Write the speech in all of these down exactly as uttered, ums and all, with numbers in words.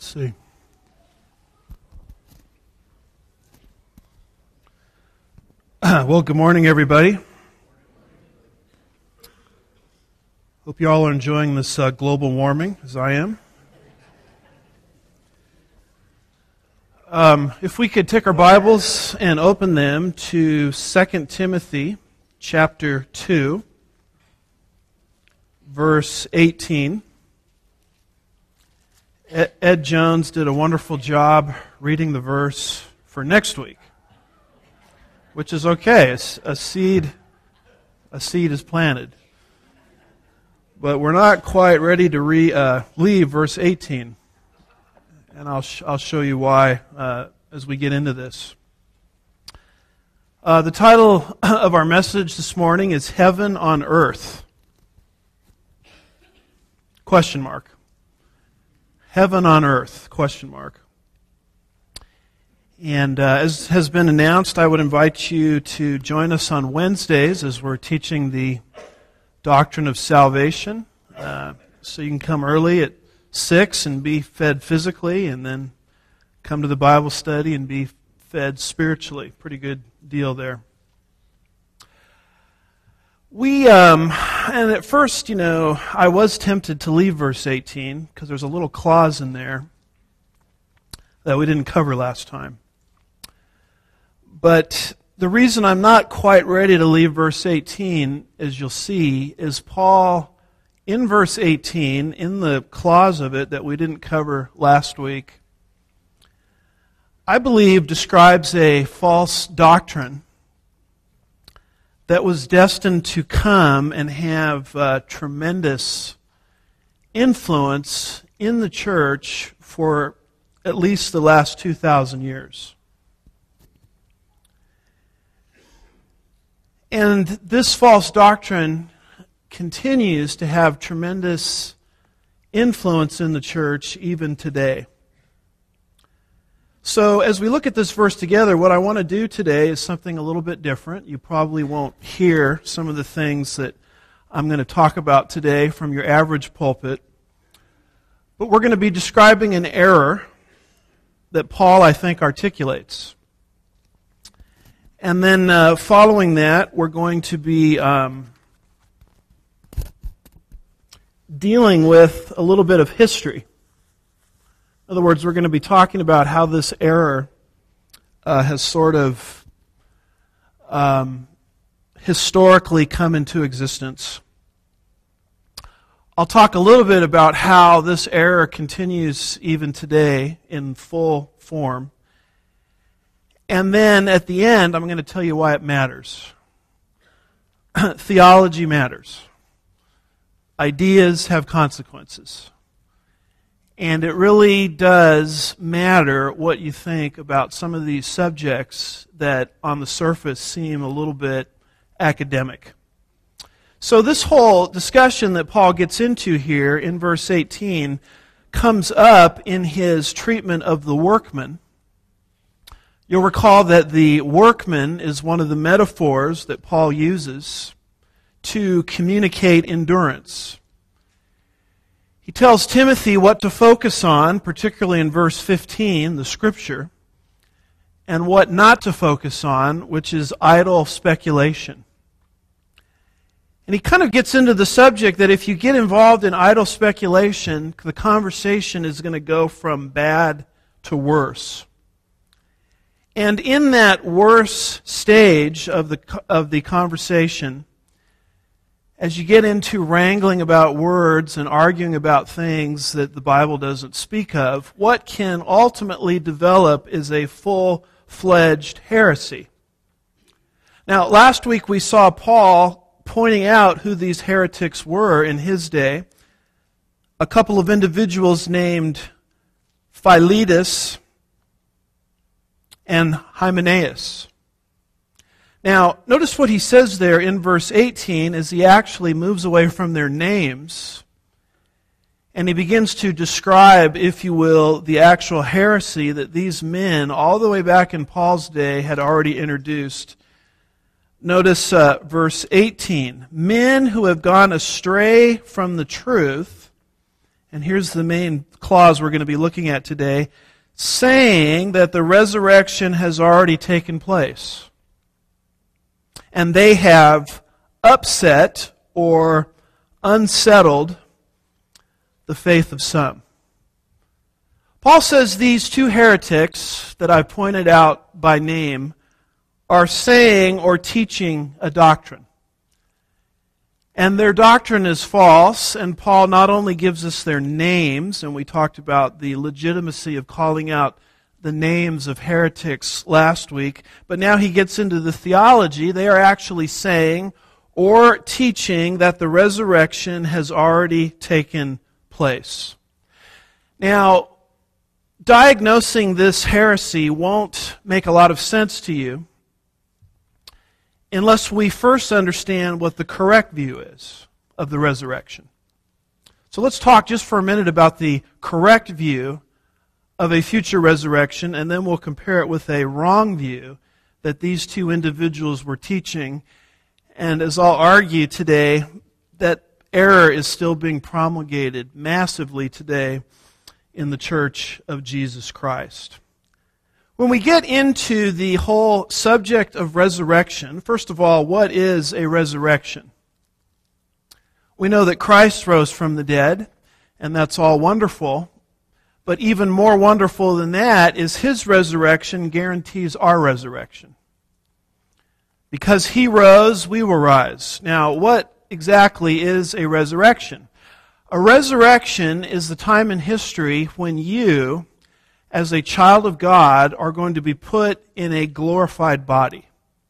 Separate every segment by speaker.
Speaker 1: Let's see. Well, good morning, everybody. Hope you all are enjoying this uh, global warming, as I am. Um, if we could take our Bibles and open them to Second Timothy chapter two, verse eighteen. Ed Jones did a wonderful job reading the verse for next week, which is okay. It's a seed, a seed is planted. But we're not quite ready to re, uh, leave verse eighteen. And I'll, sh- I'll show you why uh, as we get into this. Uh, the title of our message this morning is Heaven on Earth. Question mark. Heaven on Earth, question mark. And uh, as has been announced, I would invite you to join us on Wednesdays as we're teaching the doctrine of salvation. Uh, so you can come early at six and be fed physically, and then come to the Bible study and be fed spiritually. Pretty good deal there. We, um, and at first, you know, I was tempted to leave verse eighteen because there's a little clause in there that we didn't cover last time. But the reason I'm not quite ready to leave verse eighteen, as you'll see, is Paul, in verse eighteen, in the clause of it that we didn't cover last week, I believe describes a false doctrine that was destined to come and have uh, tremendous influence in the church for at least the last two thousand years. And this false doctrine continues to have tremendous influence in the church even today. So as we look at this verse together, what I want to do today is something a little bit different. You probably won't hear some of the things that I'm going to talk about today from your average pulpit. But we're going to be describing an error that Paul, I think, articulates. And then uh, following that, we're going to be um, dealing with a little bit of history. In other words, we're going to be talking about how this error uh, has sort of um, historically come into existence. I'll talk a little bit about how this error continues even today in full form. And then at the end, I'm going to tell you why it matters. Theology matters. Ideas have consequences. And it really does matter what you think about some of these subjects that on the surface seem a little bit academic. So this whole discussion that Paul gets into here in verse eighteen comes up in his treatment of the workman. You'll recall that the workman is one of the metaphors that Paul uses to communicate endurance. He tells Timothy what to focus on, particularly in verse fifteen, the Scripture, and what not to focus on, which is idle speculation. And he kind of gets into the subject that if you get involved in idle speculation, the conversation is going to go from bad to worse. And in that worse stage of the of the conversation, as you get into wrangling about words and arguing about things that the Bible doesn't speak of, what can ultimately develop is a full-fledged heresy. Now, last week we saw Paul pointing out who these heretics were in his day. A couple of individuals named Philetus and Hymenaeus. Now, notice what he says there in verse eighteen as he actually moves away from their names and he begins to describe, if you will, the actual heresy that these men, all the way back in Paul's day, had already introduced. Notice uh, verse eighteen. Men who have gone astray from the truth and here's the main clause we're going to be looking at today, saying that the resurrection has already taken place. And they have upset or unsettled the faith of some. Paul says these two heretics that I pointed out by name are saying or teaching a doctrine. And their doctrine is false, and Paul not only gives us their names, and we talked about the legitimacy of calling out the names of heretics last week, but now he gets into the theology. They are actually saying or teaching that the resurrection has already taken place. Now, diagnosing this heresy won't make a lot of sense to you unless we first understand what the correct view is of the resurrection. So let's talk just for a minute about the correct view of a future resurrection, and then we'll compare it with a wrong view that these two individuals were teaching. And as I'll argue today, that error is still being promulgated massively today in the Church of Jesus Christ. When we get into the whole subject of resurrection, first of all, what is a resurrection? We know that Christ rose from the dead, and that's all wonderful. But even more wonderful than that is His resurrection guarantees our resurrection. Because He rose, we will rise. Now, what exactly is a resurrection? A resurrection is the time in history when you, as a child of God, are going to be put in a glorified body.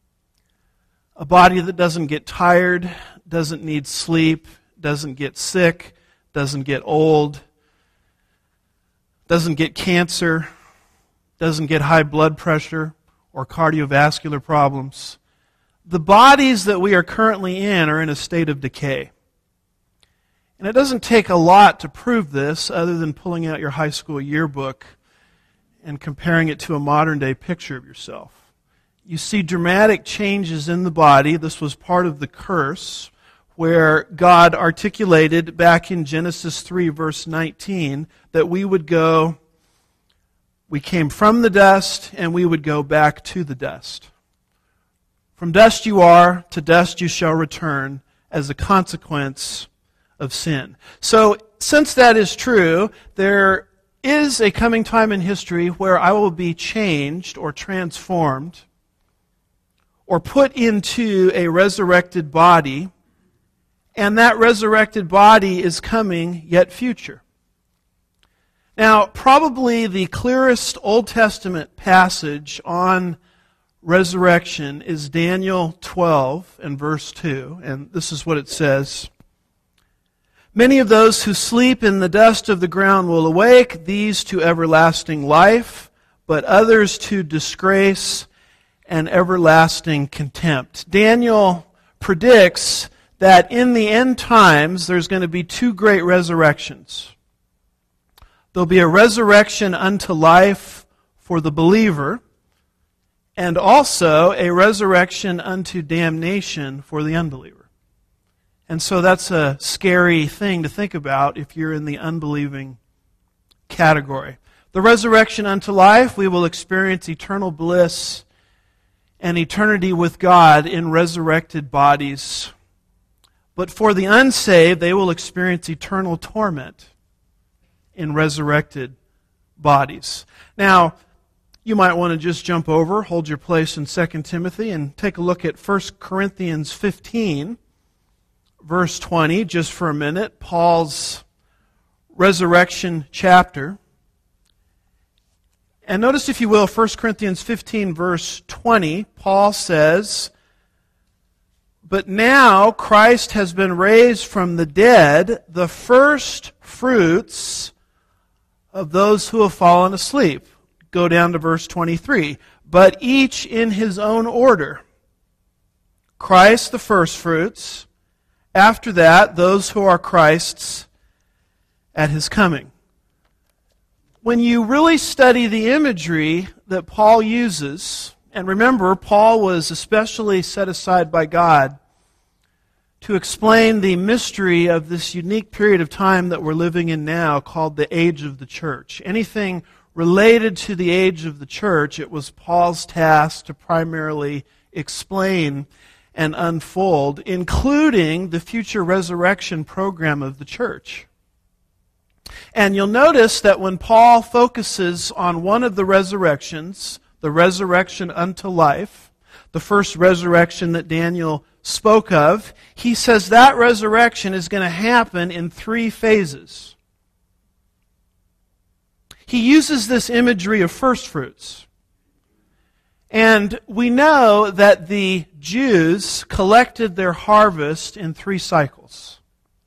Speaker 1: A body that doesn't get tired, doesn't need sleep, doesn't get sick, doesn't get old, doesn't get cancer, doesn't get high blood pressure or cardiovascular problems. The bodies that we are currently in are in a state of decay. And it doesn't take a lot to prove this other than pulling out your high school yearbook and comparing it to a modern-day picture of yourself. You see dramatic changes in the body. This was part of the curse where God articulated back in Genesis three, verse nineteen, that we would go, we came from the dust, and we would go back to the dust. From dust you are, to dust you shall return as a consequence of sin. So, since that is true, there is a coming time in history where I will be changed or transformed or put into a resurrected body, and that resurrected body is coming yet future. Now, probably the clearest Old Testament passage on resurrection is Daniel twelve and verse two, and this is what it says. Many of those who sleep in the dust of the ground will awake, these to everlasting life, but others to disgrace and everlasting contempt. Daniel predicts that in the end times there's going to be two great resurrections. There'll be a resurrection unto life for the believer, and also a resurrection unto damnation for the unbeliever. And so that's a scary thing to think about if you're in the unbelieving category. The resurrection unto life, we will experience eternal bliss and eternity with God in resurrected bodies. But for the unsaved, they will experience eternal torment in resurrected bodies. Now, you might want to just jump over, hold your place in Second Timothy, and take a look at First Corinthians fifteen. Verse twenty, just for a minute, Paul's resurrection chapter. And notice, if you will, First Corinthians fifteen, verse twenty, Paul says, "But now Christ has been raised from the dead, the first fruits of those who have fallen asleep." Go down to verse twenty-three. "But each in his own order. Christ the first fruits. After that, those who are Christ's at His coming." When you really study the imagery that Paul uses, and remember, Paul was especially set aside by God to explain the mystery of this unique period of time that we're living in now called the age of the church. Anything related to the age of the church, it was Paul's task to primarily explain and unfold, including the future resurrection program of the church. And you'll notice that when Paul focuses on one of the resurrections, the resurrection unto life, the first resurrection that Daniel spoke of, he says that resurrection is going to happen in three phases. He uses this imagery of first fruits. And we know that the Jews collected their harvest in three cycles.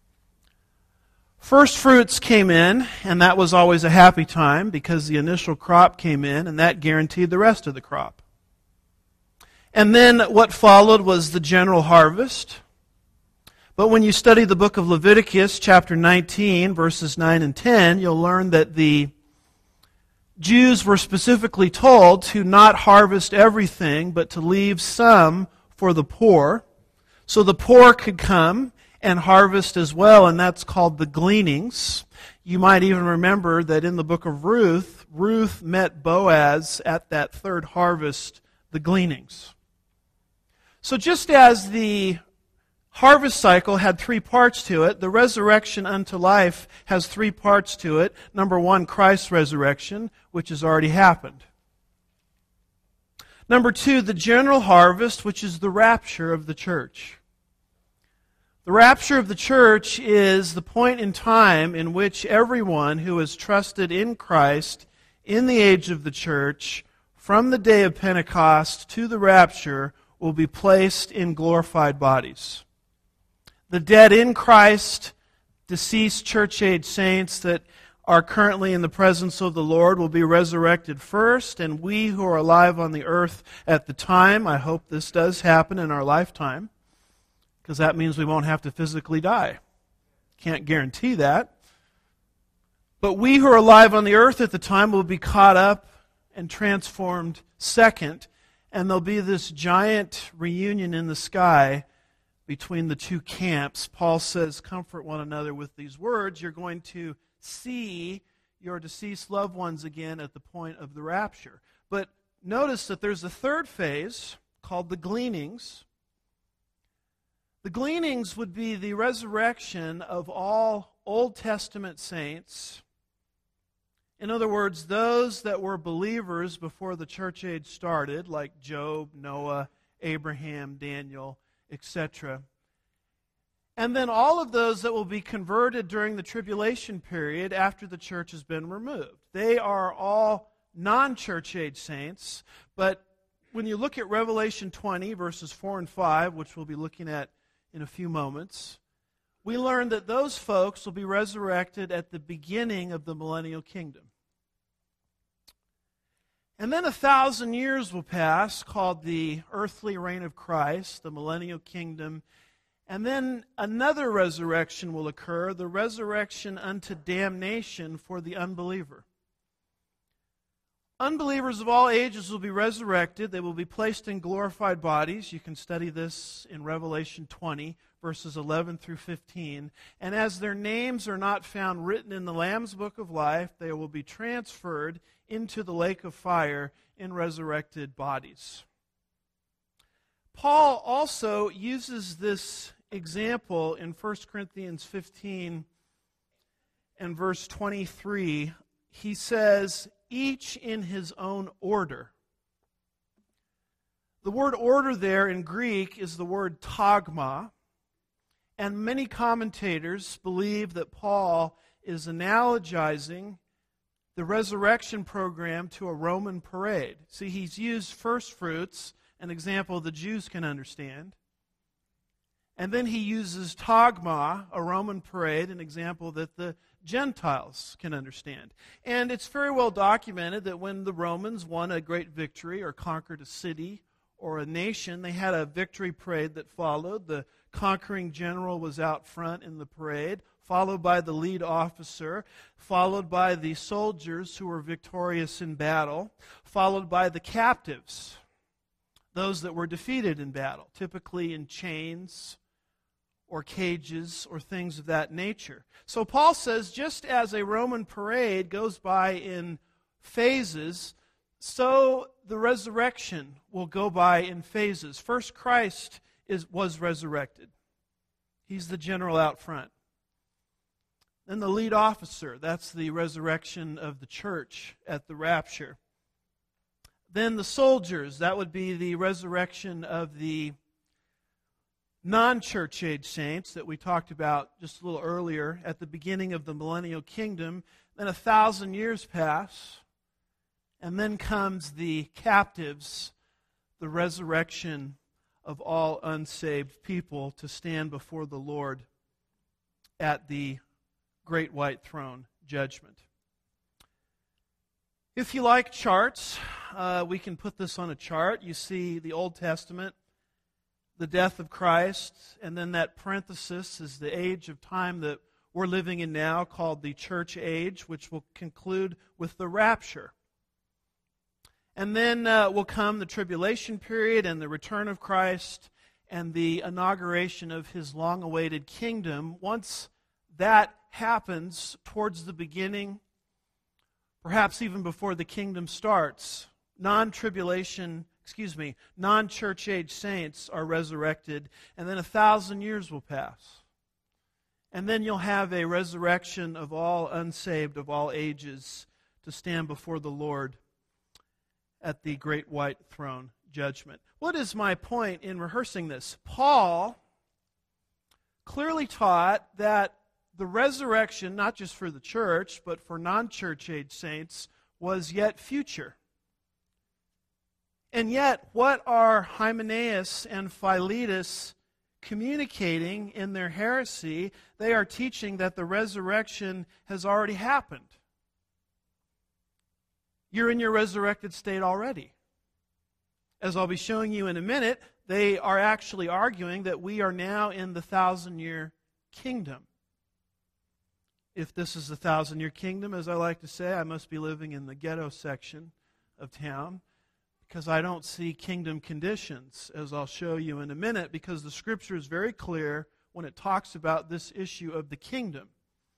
Speaker 1: First fruits came in, and that was always a happy time because the initial crop came in, and that guaranteed the rest of the crop. And then what followed was the general harvest. But when you study the book of Leviticus, chapter nineteen, verses nine and ten, you'll learn that the Jews were specifically told to not harvest everything, but to leave some for the poor, so the poor could come and harvest as well, and that's called the gleanings. You might even remember that in the book of Ruth, Ruth met Boaz at that third harvest, the gleanings. So just as the harvest cycle had three parts to it, the resurrection unto life has three parts to it. Number one, Christ's resurrection, which has already happened. Number two, the general harvest, which is the rapture of the church. The rapture of the church is the point in time in which everyone who has trusted in Christ in the age of the church, from the day of Pentecost to the rapture, will be placed in glorified bodies. The dead in Christ, deceased church-age saints that are currently in the presence of the Lord will be resurrected first, and we who are alive on the earth at the time, I hope this does happen in our lifetime, because that means we won't have to physically die. Can't guarantee that. But we who are alive on the earth at the time will be caught up and transformed second, and there'll be this giant reunion in the sky between the two camps. Paul says, comfort one another with these words. You're going to see your deceased loved ones again at the point of the rapture. But notice that there's a third phase called the gleanings. The gleanings would be the resurrection of all Old Testament saints. In other words, those that were believers before the church age started, like Job, Noah, Abraham, Daniel, et cetera. And then all of those that will be converted during the tribulation period after the church has been removed. They are all non-church age saints, but when you look at Revelation twenty, verses four and five, which we'll be looking at in a few moments, we learn that those folks will be resurrected at the beginning of the millennial kingdom. And then a thousand years will pass, called the earthly reign of Christ, the millennial kingdom. And then another resurrection will occur, the resurrection unto damnation for the unbeliever. Unbelievers of all ages will be resurrected. They will be placed in glorified bodies. You can study this in Revelation twenty, verses eleven through fifteen. And as their names are not found written in the Lamb's Book of Life, they will be transferred into the lake of fire in resurrected bodies. Paul also uses this example in First Corinthians fifteen and verse twenty-three. He says, each in his own order. The word order there in Greek is the word tagma, and many commentators believe that Paul is analogizing the resurrection program to a Roman parade. See, he's used first fruits, an example the Jews can understand. And then he uses tagma, a Roman parade, an example that the Gentiles can understand. And it's very well documented that when the Romans won a great victory or conquered a city or a nation, they had a victory parade that followed. The conquering general was out front in the parade, followed by the lead officer, followed by the soldiers who were victorious in battle, followed by the captives, those that were defeated in battle, typically in chains or cages or things of that nature. So Paul says, just as a Roman parade goes by in phases, so the resurrection will go by in phases. First, Christ is, was resurrected. He's the general out front. Then the lead officer, that's the resurrection of the church at the rapture. Then the soldiers, that would be the resurrection of the non-church age saints that we talked about just a little earlier at the beginning of the millennial kingdom. Then a thousand years pass, and then comes the captives, the resurrection of all unsaved people to stand before the Lord at the great white throne judgment. If you like charts, uh, we can put this on a chart. You see the Old Testament, the death of Christ, and then that parenthesis is the age of time that we're living in now, called the church age, which will conclude with the rapture. And then uh, will come the tribulation period and the return of Christ and the inauguration of His long-awaited kingdom. Once that happens towards the beginning, perhaps even before the kingdom starts, non-tribulation, excuse me, non-church age saints are resurrected, and then a thousand years will pass. And then you'll have a resurrection of all unsaved of all ages to stand before the Lord at the great white throne judgment. What is my point in rehearsing this? Paul clearly taught that the resurrection, not just for the church, but for non-church age saints, was yet future. And yet, what are Hymenaeus and Philetus communicating in their heresy? They are teaching that the resurrection has already happened. You're in your resurrected state already. As I'll be showing you in a minute, they are actually arguing that we are now in the thousand-year kingdom. If this is the thousand-year kingdom, as I like to say, I must be living in the ghetto section of town, because I don't see kingdom conditions, as I'll show you in a minute, because the Scripture is very clear when it talks about this issue of the kingdom.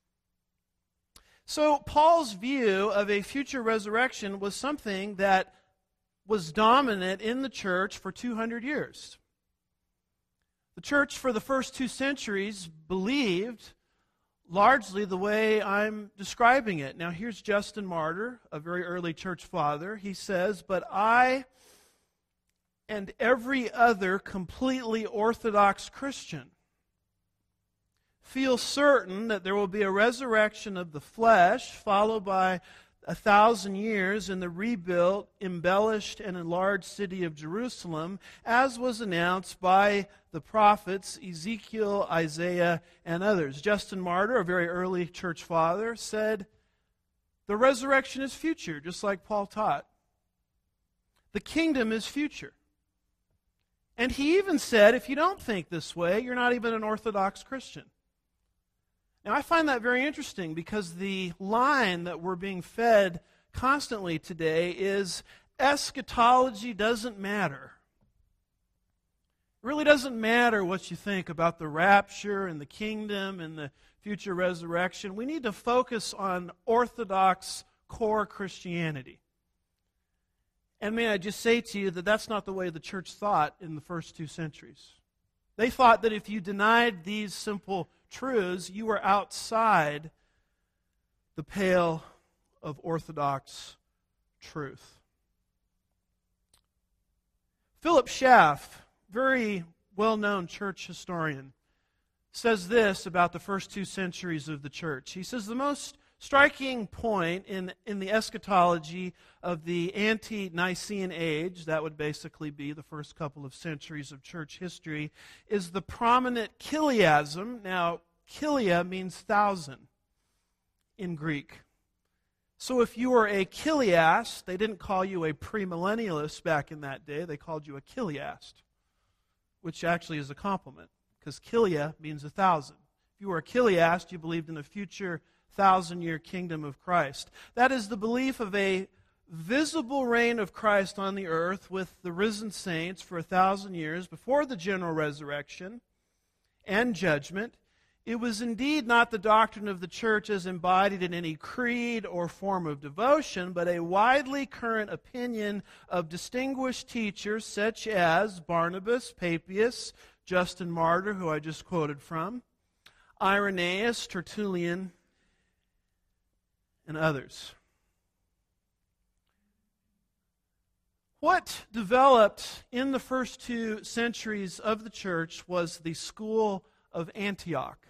Speaker 1: So Paul's view of a future resurrection was something that was dominant in the church for two hundred years. The church for the first two centuries believed largely the way I'm describing it. Now here's Justin Martyr, a very early church father. He says, "But I and every other completely Orthodox Christian feel certain that there will be a resurrection of the flesh, followed by a thousand years in the rebuilt, embellished, and enlarged city of Jerusalem, as was announced by the prophets Ezekiel, Isaiah, and others." Justin Martyr, a very early church father, said the resurrection is future, just like Paul taught. The kingdom is future. And he even said, if you don't think this way, you're not even an Orthodox Christian. Now, I find that very interesting, because the line that we're being fed constantly today is eschatology doesn't matter. It really doesn't matter what you think about the rapture and the kingdom and the future resurrection. We need to focus on Orthodox core Christianity. And may I just say to you that that's not the way the church thought in the first two centuries. They thought that if you denied these simple truths, you were outside the pale of Orthodox truth. Philip Schaff, very well-known church historian, says this about the first two centuries of the church. He says, the most striking point in, in the eschatology of the ante-Nicene age, that would basically be the first couple of centuries of church history, is the prominent chiliasm. Now, chilia means thousand in Greek. So if you were a chiliast, they didn't call you a premillennialist back in that day, they called you a chiliast, which actually is a compliment, because chilia means a thousand. If you were a chiliast, you believed in a future thousand-year kingdom of Christ. That is the belief of a visible reign of Christ on the earth with the risen saints for a thousand years before the general resurrection, and judgment. It was indeed not the doctrine of the church as embodied in any creed or form of devotion, but a widely current opinion of distinguished teachers such as Barnabas, Papias, Justin Martyr, who I just quoted from, Irenaeus, Tertullian, and others. What developed in the first two centuries of the church was the school of Antioch.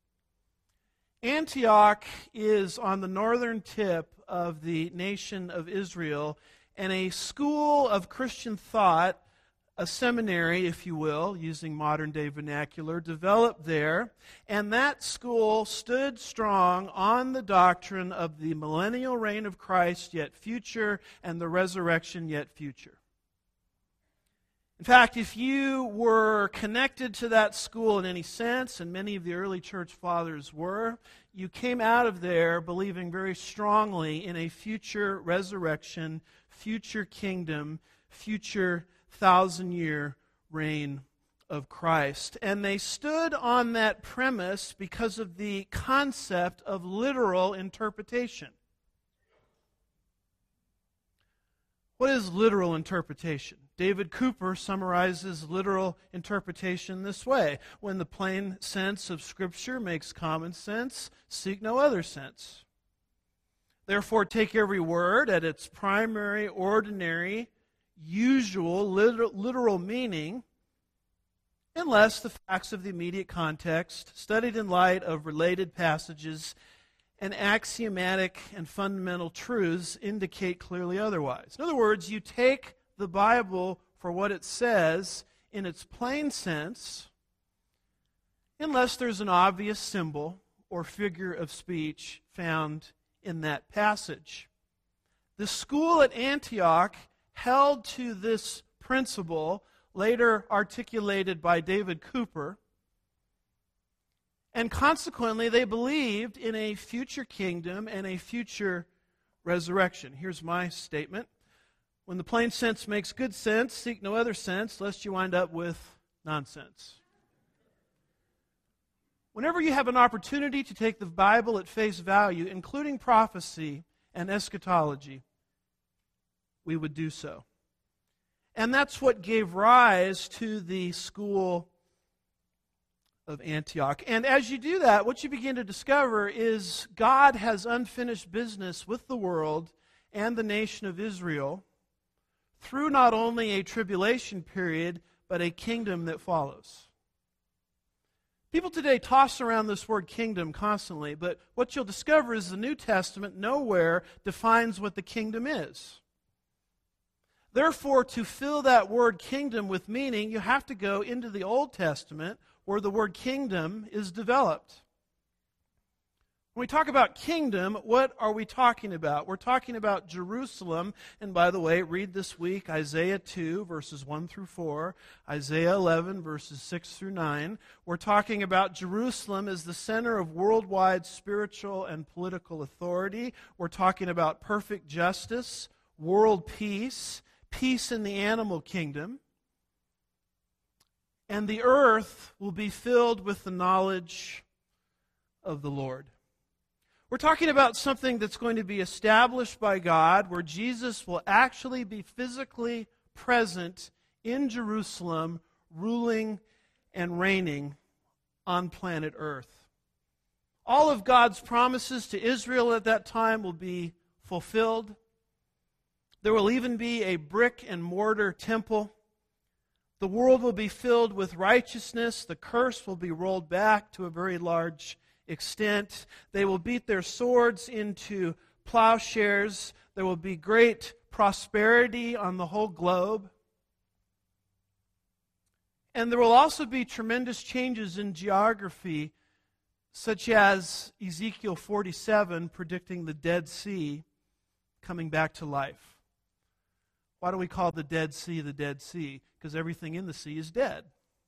Speaker 1: Antioch is on the northern tip of the nation of Israel, and a school of Christian thought, a seminary, if you will, using modern-day vernacular, developed there, and that school stood strong on the doctrine of the millennial reign of Christ yet future and the resurrection yet future. In fact, if you were connected to that school in any sense, and many of the early church fathers were, you came out of there believing very strongly in a future resurrection, future kingdom, future thousand-year reign of Christ. And they stood on that premise because of the concept of literal interpretation. What is literal interpretation? David Cooper summarizes literal interpretation this way: when the plain sense of Scripture makes common sense, seek no other sense. Therefore, take every word at its primary, ordinary, usual, literal, literal meaning, unless the facts of the immediate context, studied in light of related passages and axiomatic and fundamental truths, indicate clearly otherwise. In other words, you take the Bible for what it says in its plain sense, unless there's an obvious symbol or figure of speech found in that passage. The school at Antioch held to this principle, later articulated by David Cooper, and consequently they believed in a future kingdom and a future resurrection. Here's my statement: when the plain sense makes good sense, seek no other sense, lest you wind up with nonsense. Whenever you have an opportunity to take the Bible at face value, including prophecy and eschatology, we would do so. And that's what gave rise to the school of Antioch. And as you do that, what you begin to discover is God has unfinished business with the world and the nation of Israel through not only a tribulation period, but a kingdom that follows. People today toss around this word kingdom constantly, but what you'll discover is the New Testament nowhere defines what the kingdom is. Therefore, to fill that word kingdom with meaning, you have to go into the Old Testament where the word kingdom is developed. When we talk about kingdom, what are we talking about? We're talking about Jerusalem. And by the way, read this week Isaiah two, verses one through four, Isaiah eleven, verses six through nine. We're talking about Jerusalem as the center of worldwide spiritual and political authority. We're talking about perfect justice, world peace, peace in the animal kingdom, and the earth will be filled with the knowledge of the Lord. We're talking about something that's going to be established by God, where Jesus will actually be physically present in Jerusalem, ruling and reigning on planet Earth. All of God's promises to Israel at that time will be fulfilled. There will even be a brick and mortar temple. The world will be filled with righteousness. The curse will be rolled back to a very large extent. They will beat their swords into plowshares. There will be great prosperity on the whole globe. And there will also be tremendous changes in geography, such as Ezekiel forty-seven predicting the Dead Sea coming back to life. Why do we call the Dead Sea the Dead Sea? Because everything in the sea is dead.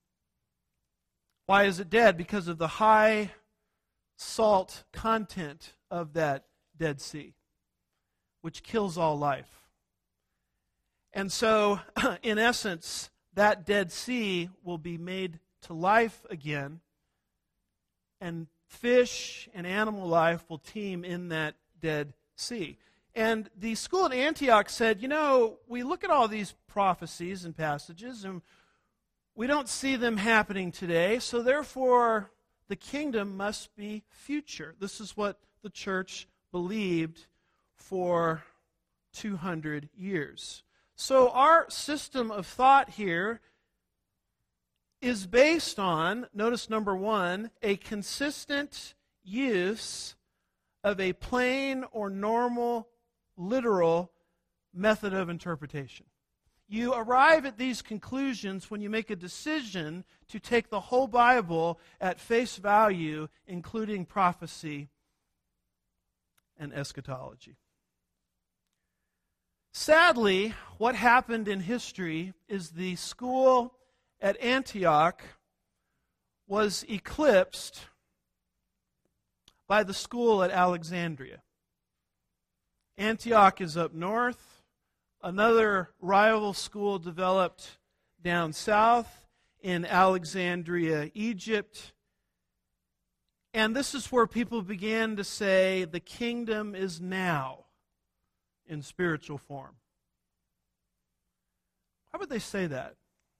Speaker 1: Why is it dead? Because of the high salt content of that Dead Sea, which kills all life. And so, in essence, that Dead Sea will be made to life again, and fish and animal life will teem in that Dead Sea. And the school at Antioch said, you know, we look at all these prophecies and passages, and we don't see them happening today, so therefore the kingdom must be future. This is what the church believed for two hundred years. So our system of thought here is based on, notice number one, a consistent use of a plain or normal, literal method of interpretation. You arrive at these conclusions when you make a decision to take the whole Bible at face value, including prophecy and eschatology. Sadly, what happened in history is the school at Antioch was eclipsed by the school at Alexandria. Antioch is up north. Another rival school developed down south in Alexandria, Egypt. And this is where people began to say, the kingdom is now in spiritual form. Why would they say that?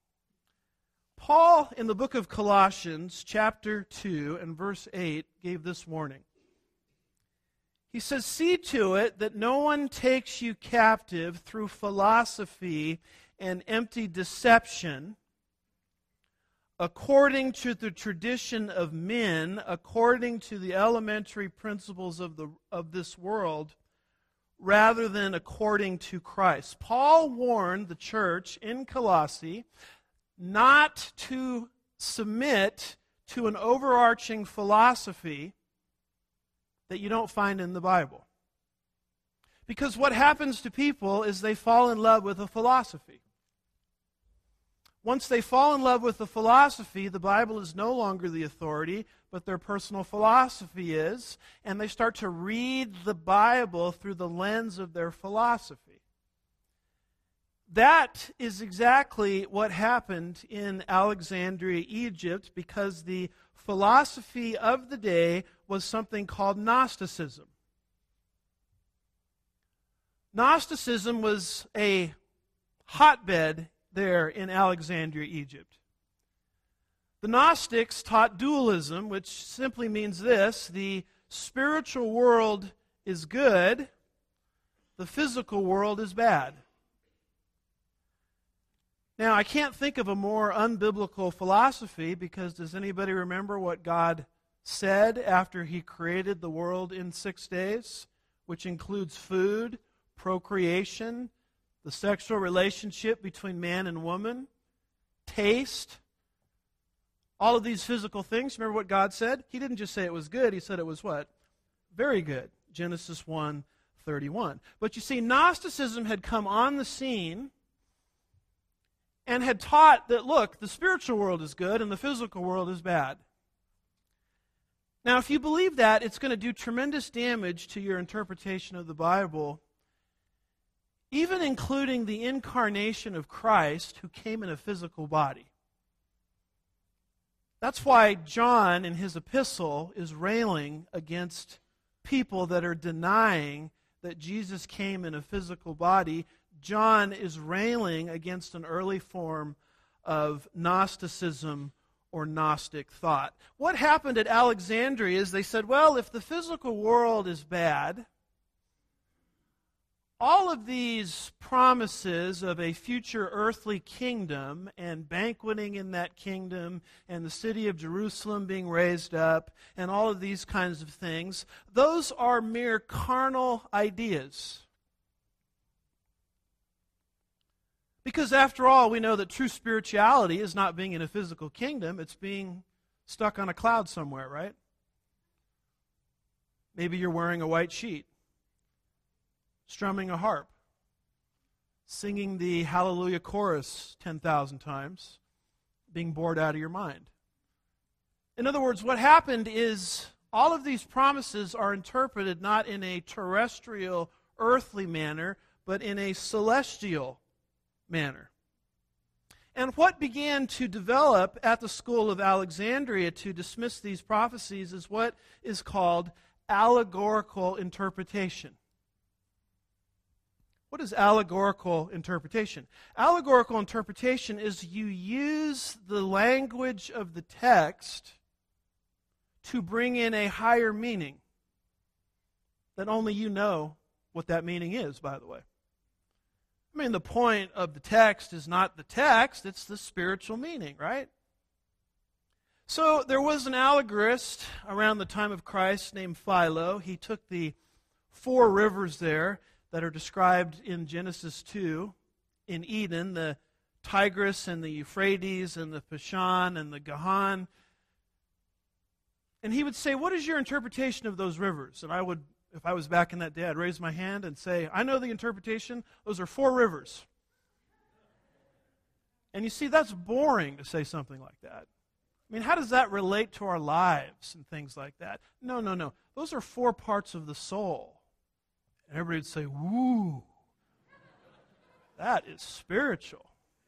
Speaker 1: Paul, in the book of Colossians, chapter two and verse eight, gave this warning. He says, see to it that no one takes you captive through philosophy and empty deception, according to the tradition of men, according to the elementary principles of, the, of this world, rather than according to Christ. Paul warned the church in Colossae not to submit to an overarching philosophy that you don't find in the Bible. Because what happens to people is they fall in love with a philosophy. Once they fall in love with the philosophy, the Bible is no longer the authority, but their personal philosophy is, and they start to read the Bible through the lens of their philosophy. That is exactly what happened in Alexandria, Egypt, because the philosophy of the day was something called Gnosticism. Gnosticism was a hotbed there in Alexandria, Egypt. The Gnostics taught dualism, which simply means this: the spiritual world is good, the physical world is bad. Now, I can't think of a more unbiblical philosophy, because does anybody remember what God said after He created the world in six days, which includes food, procreation, the sexual relationship between man and woman, taste, all of these physical things? Remember what God said? He didn't just say it was good, He said it was what? Very good. Genesis one thirty-one. But you see, Gnosticism had come on the scene and had taught that, look, the spiritual world is good and the physical world is bad. Now, if you believe that, it's going to do tremendous damage to your interpretation of the Bible, even including the incarnation of Christ, who came in a physical body. That's why John, in his epistle, is railing against people that are denying that Jesus came in a physical body. John is railing against an early form of Gnosticism or Gnostic thought. What happened at Alexandria is they said, well, if the physical world is bad, all of these promises of a future earthly kingdom and banqueting in that kingdom and the city of Jerusalem being raised up and all of these kinds of things, those are mere carnal ideas. Because after all, we know that true spirituality is not being in a physical kingdom, it's being stuck on a cloud somewhere, right? Maybe you're wearing a white sheet, strumming a harp, singing the Hallelujah chorus ten thousand times, being bored out of your mind. In other words, what happened is all of these promises are interpreted not in a terrestrial, earthly manner, but in a celestial manner. And what began to develop at the school of Alexandria to dismiss these prophecies is what is called allegorical interpretation. What is allegorical interpretation? Allegorical interpretation is you use the language of the text to bring in a higher meaning that only you know what that meaning is, by the way. I mean, the point of the text is not the text, it's the spiritual meaning, right? So there was an allegorist around the time of Christ named Philo. He took the four rivers there that are described in Genesis two in Eden, the Tigris and the Euphrates and the Pishon and the Gahan. And he would say, what is your interpretation of those rivers? And I would, if I was back in that day, I'd raise my hand and say, I know the interpretation. Those are four rivers. And you see, that's boring to say something like that. I mean, how does that relate to our lives and things like that? No, no, no. Those are four parts of the soul. And everybody would say, woo, that is spiritual.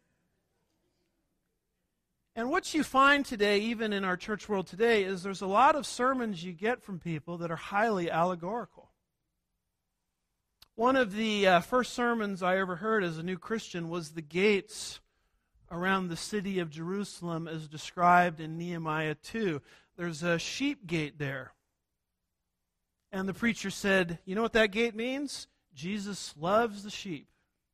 Speaker 1: And what you find today, even in our church world today, is there's a lot of sermons you get from people that are highly allegorical. One of the uh, first sermons I ever heard as a new Christian was the gates around the city of Jerusalem as described in Nehemiah two. There's a sheep gate there. And the preacher said, you know what that gate means? Jesus loves the sheep.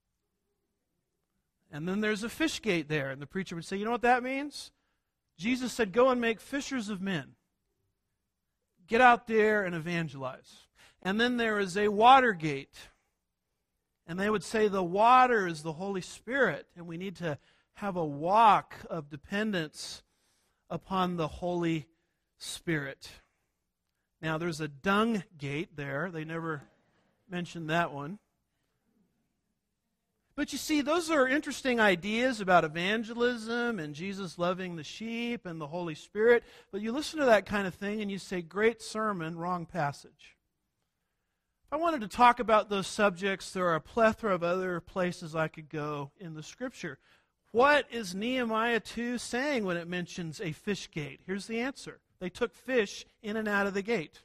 Speaker 1: And then there's a fish gate there. And the preacher would say, you know what that means? Jesus said, go and make fishers of men. Get out there and evangelize. And then there is a water gate. And they would say the water is the Holy Spirit. And we need to have a walk of dependence upon the Holy Spirit. Now, there's a dung gate there. They never mentioned that one. But you see, those are interesting ideas about evangelism and Jesus loving the sheep and the Holy Spirit. But you listen to that kind of thing and you say, great sermon, wrong passage. If I wanted to talk about those subjects, there are a plethora of other places I could go in the Scripture. What is Nehemiah two saying when it mentions a fish gate? Here's the answer. They took fish in and out of the gate.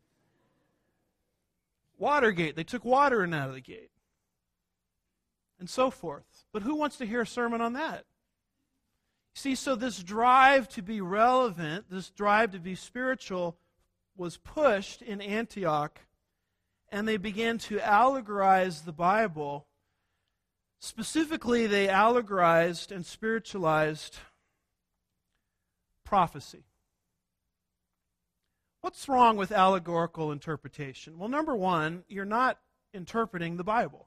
Speaker 1: Water gate. They took water in and out of the gate. And so forth. But who wants to hear a sermon on that? See, so this drive to be relevant, this drive to be spiritual, was pushed in Antioch, and they began to allegorize the Bible. Specifically, they allegorized and spiritualized prophecy. What's wrong with allegorical interpretation? Well, number one, you're not interpreting the Bible.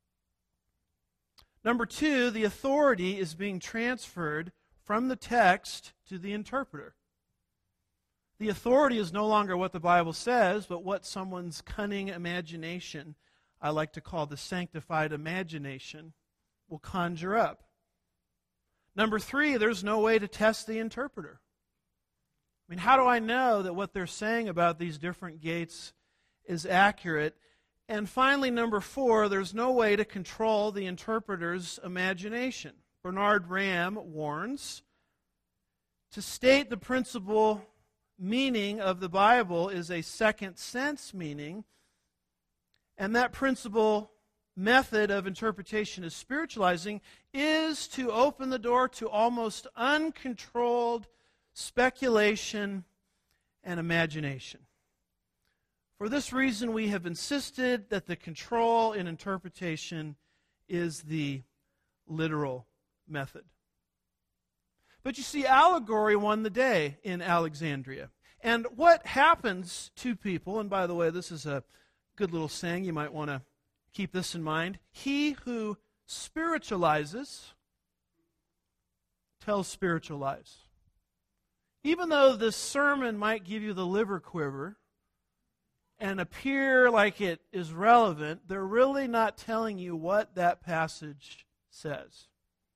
Speaker 1: Number two, the authority is being transferred from the text to the interpreter. The authority is no longer what the Bible says, but what someone's cunning imagination, I like to call the sanctified imagination, will conjure up. Number three, there's no way to test the interpreter. I mean, how do I know that what they're saying about these different gates is accurate? And finally, number four, there's no way to control the interpreter's imagination. Bernard Ram warns, to state the principal meaning of the Bible is a second sense meaning, and that principal method of interpretation is spiritualizing, is to open the door to almost uncontrolled speculation and imagination. For this reason, we have insisted that the control in interpretation is the literal method. But you see, allegory won the day in Alexandria. And what happens to people, and by the way, this is a good little saying, you might want to keep this in mind. He who spiritualizes tells spiritual lies. Even though this sermon might give you the liver quiver and appear like it is relevant, they're really not telling you what that passage says.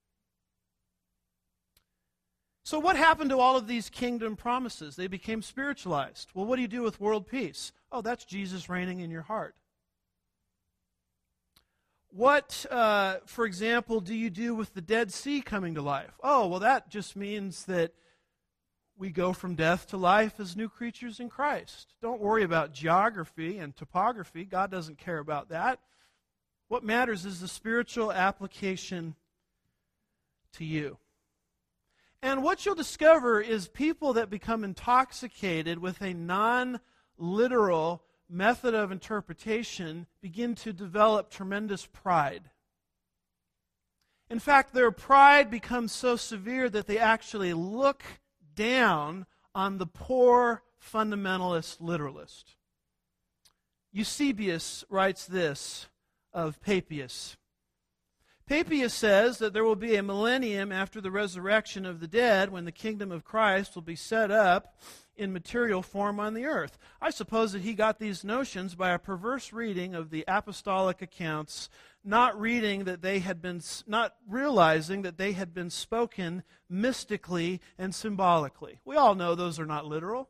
Speaker 1: So what happened to all of these kingdom promises? They became spiritualized. Well, what do you do with world peace? Oh, that's Jesus reigning in your heart. What, uh, for example, do you do with the Dead Sea coming to life? Oh, well, that just means that we go from death to life as new creatures in Christ. Don't worry about geography and topography. God doesn't care about that. What matters is the spiritual application to you. And what you'll discover is people that become intoxicated with a non-literal method of interpretation begin to develop tremendous pride. In fact, their pride becomes so severe that they actually look down on the poor fundamentalist literalist. Eusebius writes this of Papias. Papias says that there will be a millennium after the resurrection of the dead when the kingdom of Christ will be set up in material form on the earth. I suppose that he got these notions by a perverse reading of the apostolic accounts, not reading that they had been, not realizing that they had been spoken mystically and symbolically. We all know those are not literal.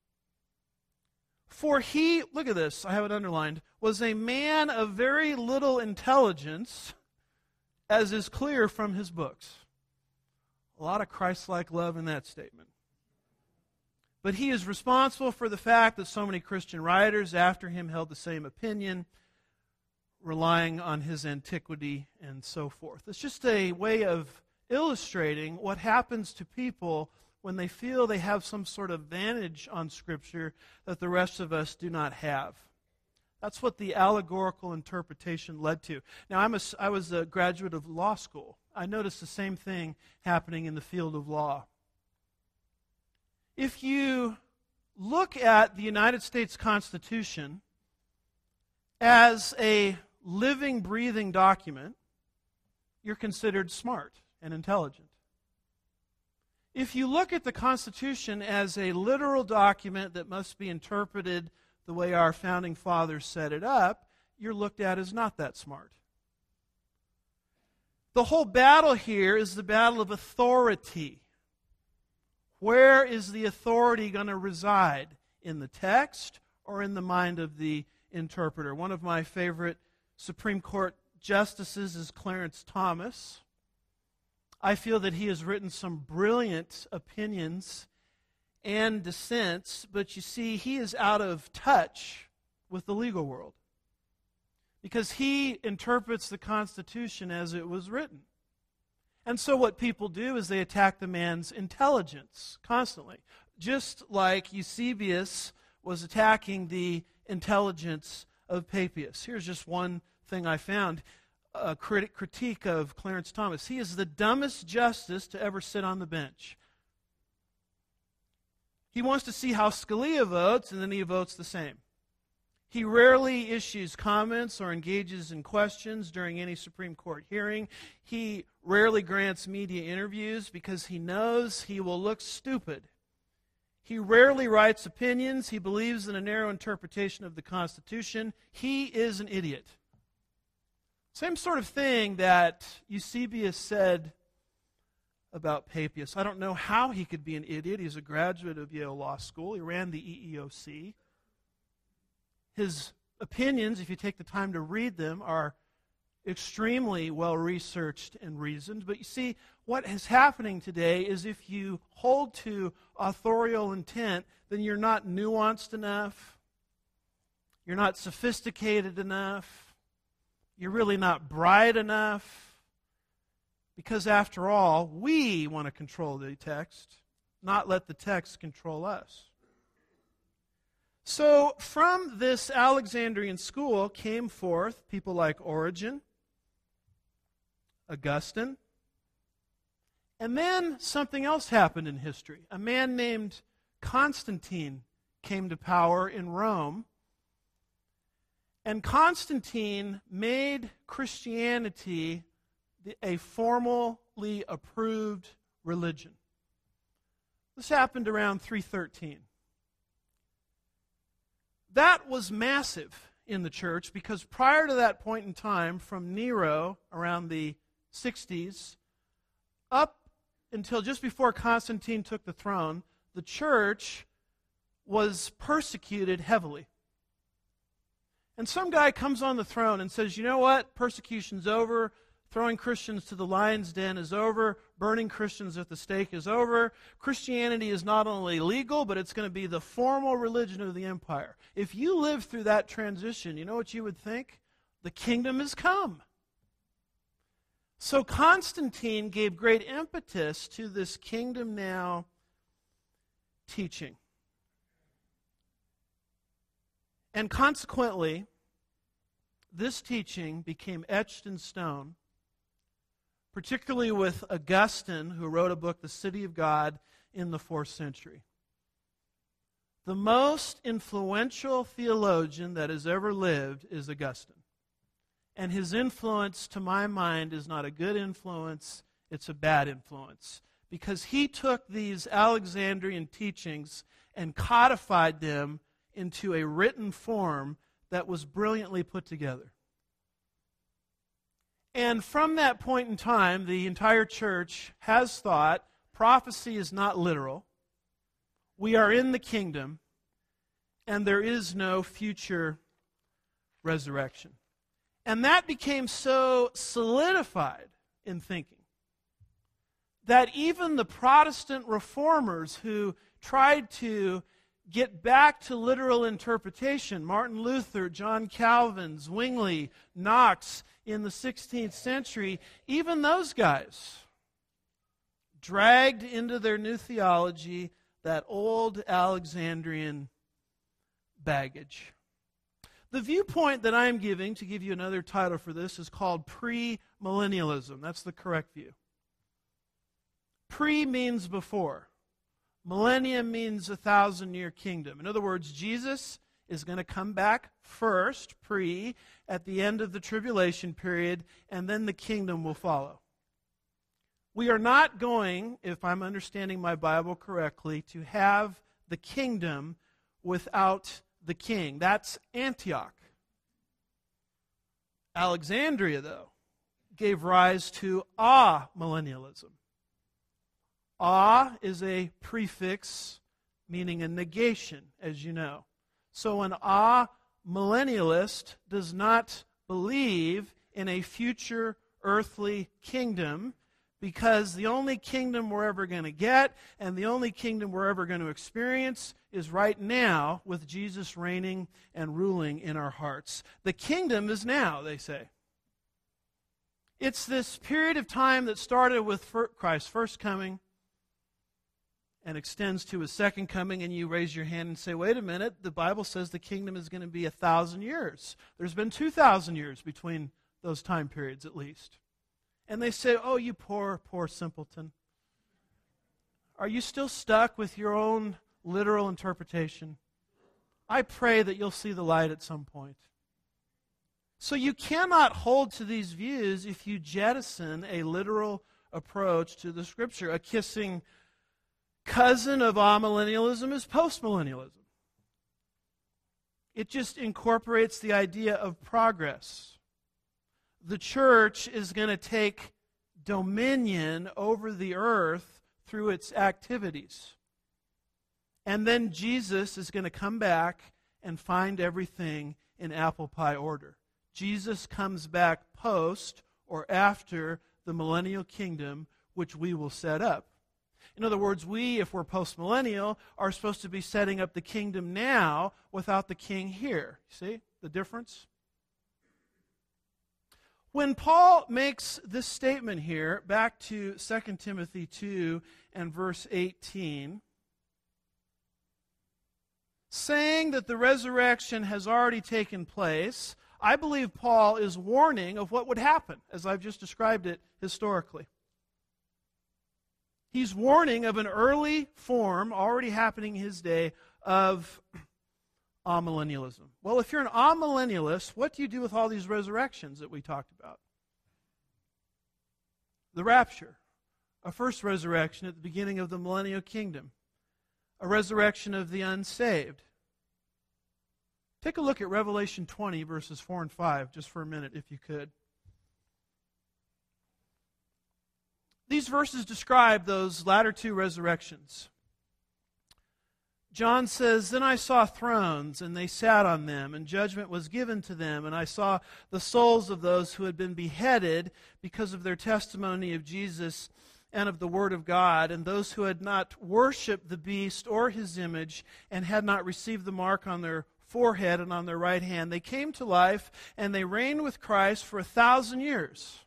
Speaker 1: For he, look at this, I have it underlined, was a man of very little intelligence, as is clear from his books. A lot of Christ-like love in that statement. But he is responsible for the fact that so many Christian writers after him held the same opinion, relying on his antiquity and so forth. It's just a way of illustrating what happens to people when they feel they have some sort of vantage on Scripture that the rest of us do not have. That's what the allegorical interpretation led to. Now, I'm a, I was a graduate of law school. I noticed the same thing happening in the field of law. If you look at the United States Constitution as a living, breathing document, you're considered smart and intelligent. If you look at the Constitution as a literal document that must be interpreted the way our founding fathers set it up, you're looked at as not that smart. The whole battle here is the battle of authority. Where is the authority going to reside? In the text or in the mind of the interpreter? One of my favorite Supreme Court justices is Clarence Thomas. I feel that he has written some brilliant opinions and dissents, but you see, he is out of touch with the legal world because he interprets the Constitution as it was written. And so what people do is they attack the man's intelligence constantly, just like Eusebius was attacking the intelligence of Papias. Here's just one thing I found, a critic critique of Clarence Thomas. He is the dumbest justice to ever sit on the bench. He wants to see how Scalia votes, and then he votes the same. He rarely issues comments or engages in questions during any Supreme Court hearing. He rarely grants media interviews because he knows he will look stupid. He rarely writes opinions. He believes in a narrow interpretation of the Constitution. He is an idiot. Same sort of thing that Eusebius said about Papias. I don't know how he could be an idiot. He's a graduate of Yale Law School. He ran the E E O C. His opinions, if you take the time to read them, are extremely well researched and reasoned. But you see, what is happening today is if you hold to authorial intent, then you're not nuanced enough, you're not sophisticated enough, you're really not bright enough, because after all, we want to control the text, not let the text control us. So from this Alexandrian school came forth people like Origen, Augustine, and then something else happened in history. A man named Constantine came to power in Rome, and Constantine made Christianity a formally approved religion. This happened around three thirteen. That was massive in the church because prior to that point in time, from Nero around the sixties, up until just before Constantine took the throne, the church was persecuted heavily. And some guy comes on the throne and says, you know what? Persecution's over. Throwing Christians to the lion's den is over. Burning Christians at the stake is over. Christianity is not only legal, but it's going to be the formal religion of the empire. If you live through that transition, you know what you would think? The kingdom has come. So Constantine gave great impetus to this kingdom now teaching. And consequently, this teaching became etched in stone, particularly with Augustine, who wrote a book, The City of God, in the fourth century. The most influential theologian that has ever lived is Augustine. And his influence, to my mind, is not a good influence, it's a bad influence. Because he took these Alexandrian teachings and codified them into a written form that was brilliantly put together. And from that point in time, the entire church has thought prophecy is not literal. We are in the kingdom, and there is no future resurrection. And that became so solidified in thinking that even the Protestant reformers who tried to get back to literal interpretation, Martin Luther, John Calvin, Zwingli, Knox in the sixteenth century, even those guys dragged into their new theology that old Alexandrian baggage. The viewpoint that I'm giving, to give you another title for this, is called premillennialism. That's the correct view. Pre means before. Millennium means a thousand-year kingdom. In other words, Jesus is going to come back first, pre, at the end of the tribulation period, and then the kingdom will follow. We are not going, if I'm understanding my Bible correctly, to have the kingdom without the king. That's Antioch. Alexandria, though, gave rise to amillennialism. A is a prefix meaning a negation, as you know. So an amillennialist does not believe in a future earthly kingdom, because the only kingdom we're ever going to get and the only kingdom we're ever going to experience is right now with Jesus reigning and ruling in our hearts. The kingdom is now, they say. It's this period of time that started with Christ's first coming and extends to His second coming, and you raise your hand and say, wait a minute, the Bible says the kingdom is going to be a thousand years. There's been two thousand years between those time periods at least. And they say, oh, you poor, poor simpleton. Are you still stuck with your own literal interpretation? I pray that you'll see the light at some point. So you cannot hold to these views if you jettison a literal approach to the Scripture. A kissing cousin of amillennialism is postmillennialism. It just incorporates the idea of progress. The church is going to take dominion over the earth through its activities. And then Jesus is going to come back and find everything in apple pie order. Jesus comes back post or after the millennial kingdom, which we will set up. In other words, we, if we're post-millennial, are supposed to be setting up the kingdom now without the king here. See the difference? When Paul makes this statement here, back to Second Timothy two and verse eighteen, saying that the resurrection has already taken place, I believe Paul is warning of what would happen, as I've just described it historically. He's warning of an early form, already happening in his day, of amillennialism. Well, if you're an amillennialist, what do you do with all these resurrections that we talked about? The rapture, a first resurrection at the beginning of the millennial kingdom, a resurrection of the unsaved. Take a look at Revelation twenty, verses four and five, just for a minute, if you could. These verses describe those latter two resurrections. John says, "Then I saw thrones, and they sat on them, and judgment was given to them. And I saw the souls of those who had been beheaded because of their testimony of Jesus and of the Word of God, and those who had not worshipped the beast or his image, and had not received the mark on their forehead and on their right hand. They came to life, and they reigned with Christ for a thousand years.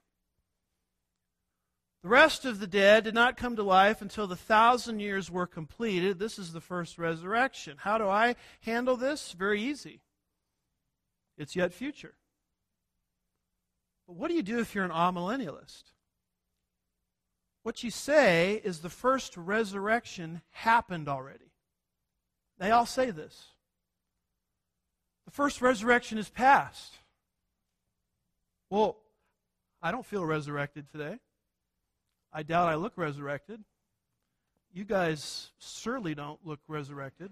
Speaker 1: The rest of the dead did not come to life until the thousand years were completed." This is the first resurrection. How do I handle this? Very easy. It's yet future. But what do you do if you're an amillennialist? What you say is the first resurrection happened already. They all say this. The first resurrection is past. Well, I don't feel resurrected today. I doubt I look resurrected. You guys surely don't look resurrected.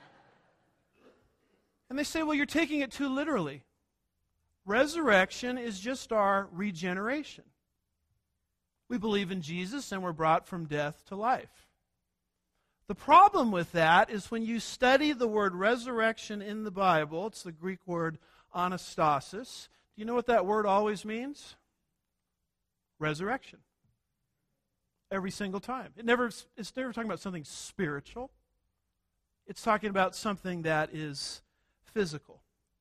Speaker 1: And they say, well, you're taking it too literally. Resurrection is just our regeneration. We believe in Jesus and we're brought from death to life. The problem with that is when you study the word resurrection in the Bible, it's the Greek word anastasis. Do you know what that word always means? Resurrection. Every single time. It never, it's never talking about something spiritual. It's talking about something that is physical.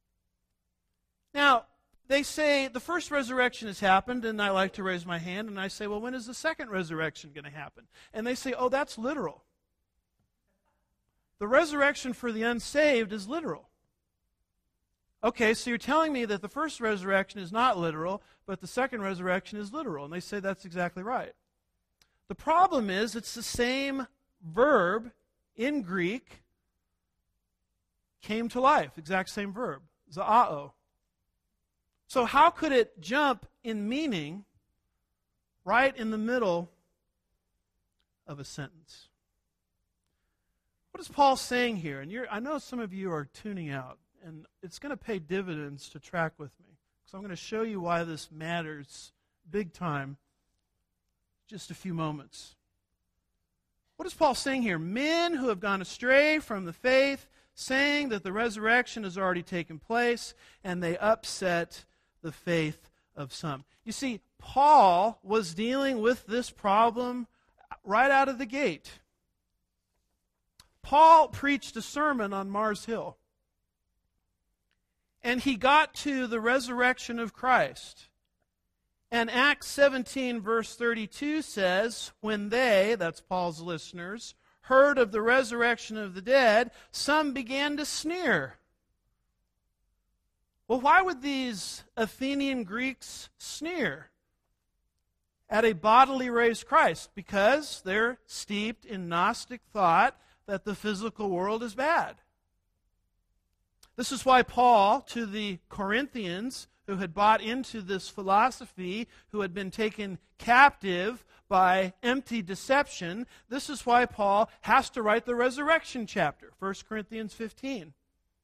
Speaker 1: Now, they say the first resurrection has happened, and I like to raise my hand, and I say, well, when is the second resurrection going to happen? And they say, oh, that's literal. The resurrection for the unsaved is literal. Okay, so you're telling me that the first resurrection is not literal, but the second resurrection is literal. And they say that's exactly right. The problem is it's the same verb in Greek, came to life, exact same verb, zaao. So how could it jump in meaning right in the middle of a sentence? What is Paul saying here? And you're, I know some of you are tuning out, and it's going to pay dividends to track with me. So I'm going to show you why this matters big time just a few moments. What is Paul saying here? Men who have gone astray from the faith, saying that the resurrection has already taken place, and they upset the faith of some. You see, Paul was dealing with this problem right out of the gate. Paul preached a sermon on Mars Hill, and he got to the resurrection of Christ. And Acts seventeen, verse thirty-two says, when they, that's Paul's listeners, heard of the resurrection of the dead, some began to sneer. Well, why would these Athenian Greeks sneer at a bodily raised Christ? Because they're steeped in Gnostic thought that the physical world is bad. This is why Paul, to the Corinthians, who had bought into this philosophy, who had been taken captive by empty deception, this is why Paul has to write the resurrection chapter, First Corinthians fifteen,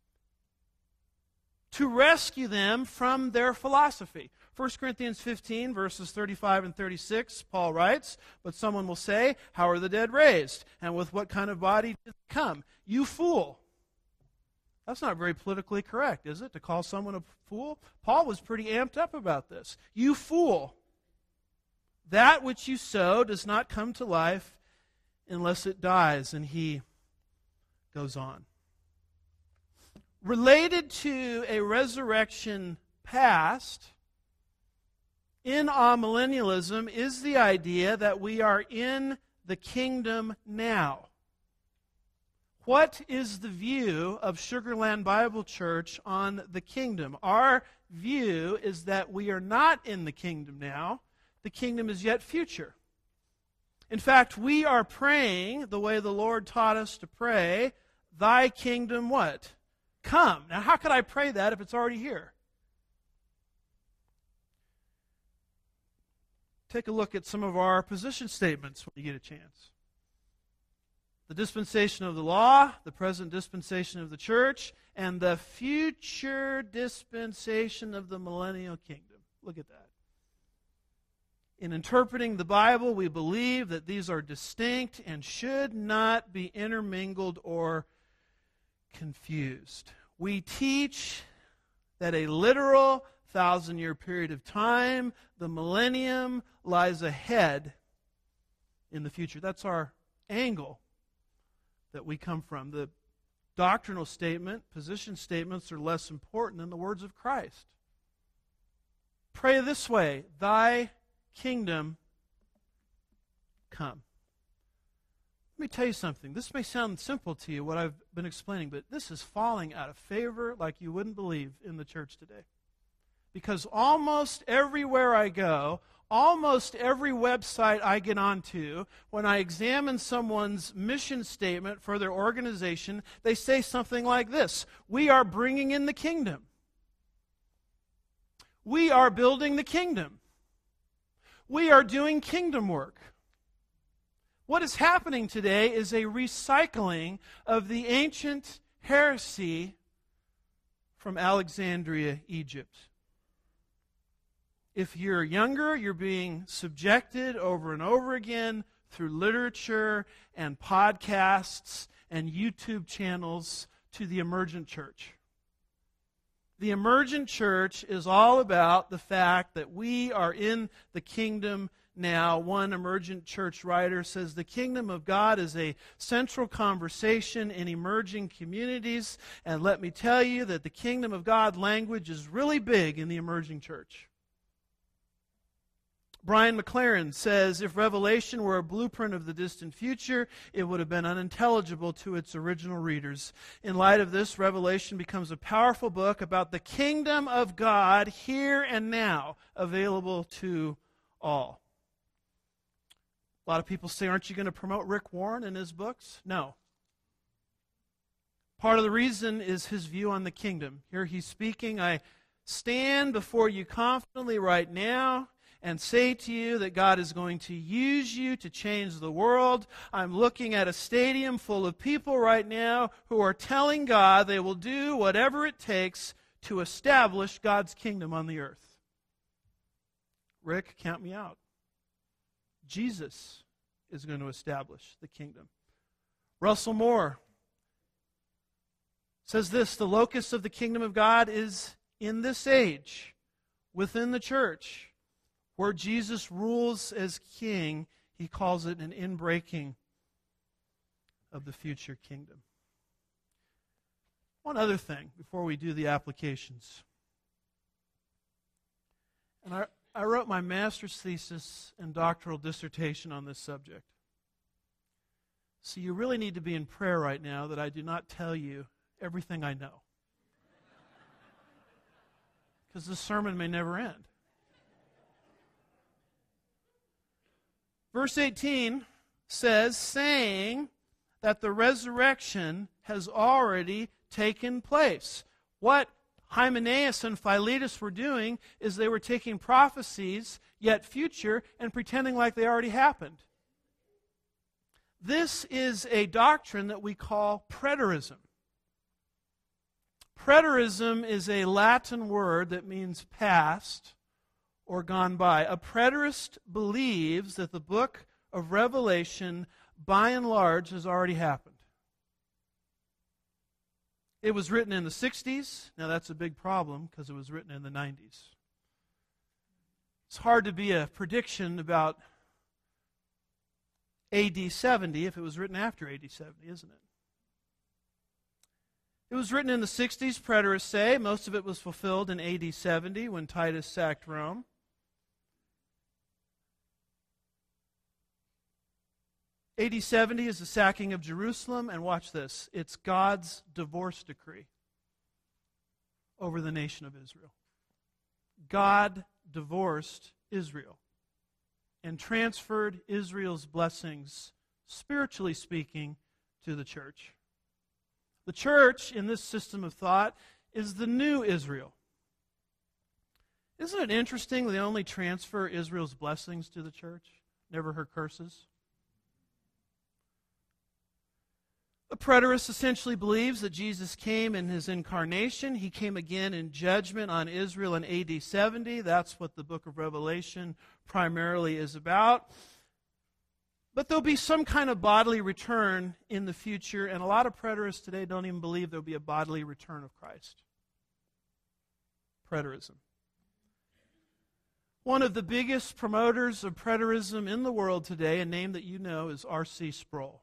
Speaker 1: to rescue them from their philosophy. First Corinthians fifteen, verses thirty-five and thirty-six, Paul writes, "But someone will say, how are the dead raised? And with what kind of body did they come? You fool." That's not very politically correct, is it, to call someone a fool? Paul was pretty amped up about this. You fool. That which you sow does not come to life unless it dies. And he goes on. Related to a resurrection past, in amillennialism is the idea that we are in the kingdom now. What is the view of Sugar Land Bible Church on the kingdom? Our view is that we are not in the kingdom now. The kingdom is yet future. In fact, we are praying the way the Lord taught us to pray, thy kingdom what? Come. Now, how could I pray that if it's already here? Take a look at some of our position statements when you get a chance. The dispensation of the law, the present dispensation of the church, and the future dispensation of the millennial kingdom. Look at that. In interpreting the Bible, we believe that these are distinct and should not be intermingled or confused. We teach that a literal thousand-year period of time, the millennium, lies ahead in the future. That's our angle that we come from. The doctrinal statement, position statements are less important than the words of Christ. Pray this way, thy kingdom come. Let me tell you something. This may sound simple to you, what I've been explaining, but this is falling out of favor like you wouldn't believe in the church today. Because almost everywhere I go, almost every website I get onto, when I examine someone's mission statement for their organization, they say something like this: we are bringing in the kingdom. We are building the kingdom. We are doing kingdom work. What is happening today is a recycling of the ancient heresy from Alexandria, Egypt. If you're younger, you're being subjected over and over again through literature and podcasts and YouTube channels to the emergent church. The emergent church is all about the fact that we are in the kingdom now. One emergent church writer says the kingdom of God is a central conversation in emerging communities. And let me tell you that the kingdom of God language is really big in the emerging church. Brian McLaren says, if Revelation were a blueprint of the distant future, it would have been unintelligible to its original readers. In light of this, Revelation becomes a powerful book about the kingdom of God here and now, available to all. A lot of people say, aren't you going to promote Rick Warren and his books? No. Part of the reason is his view on the kingdom. Here he's speaking, I stand before you confidently right now and say to you that God is going to use you to change the world. I'm looking at a stadium full of people right now who are telling God they will do whatever it takes to establish God's kingdom on the earth. Rick, count me out. Jesus is going to establish the kingdom. Russell Moore says this, the locus of the kingdom of God is in this age, within the church. Where Jesus rules as king, he calls it an inbreaking of the future kingdom. One other thing before we do the applications. And I, I wrote my master's thesis and doctoral dissertation on this subject. So you really need to be in prayer right now that I do not tell you everything I know. Because this sermon may never end. Verse eighteen says, saying that the resurrection has already taken place. What Hymenaeus and Philetus were doing is they were taking prophecies, yet future, and pretending like they already happened. This is a doctrine that we call preterism. Preterism is a Latin word that means past or gone by. A preterist believes that the book of Revelation, by and large, has already happened. It was written in the sixties. Now that's a big problem because it was written in the nineties. It's hard to be a prediction about A D seventy if it was written after A D seventy, isn't it? It was written in the sixties, preterists say. Most of it was fulfilled in A D seventy when Titus sacked Rome. A D seventy is the sacking of Jerusalem, and watch this, it's God's divorce decree over the nation of Israel. God divorced Israel and transferred Israel's blessings, spiritually speaking, to the church. The church, in this system of thought, is the new Israel. Isn't it interesting they only transfer Israel's blessings to the church, never her curses? The preterist essentially believes that Jesus came in his incarnation. He came again in judgment on Israel in A D seventy. That's what the book of Revelation primarily is about. But there'll be some kind of bodily return in the future, and a lot of preterists today don't even believe there'll be a bodily return of Christ. Preterism. One of the biggest promoters of preterism in the world today, a name that you know, is R C Sproul.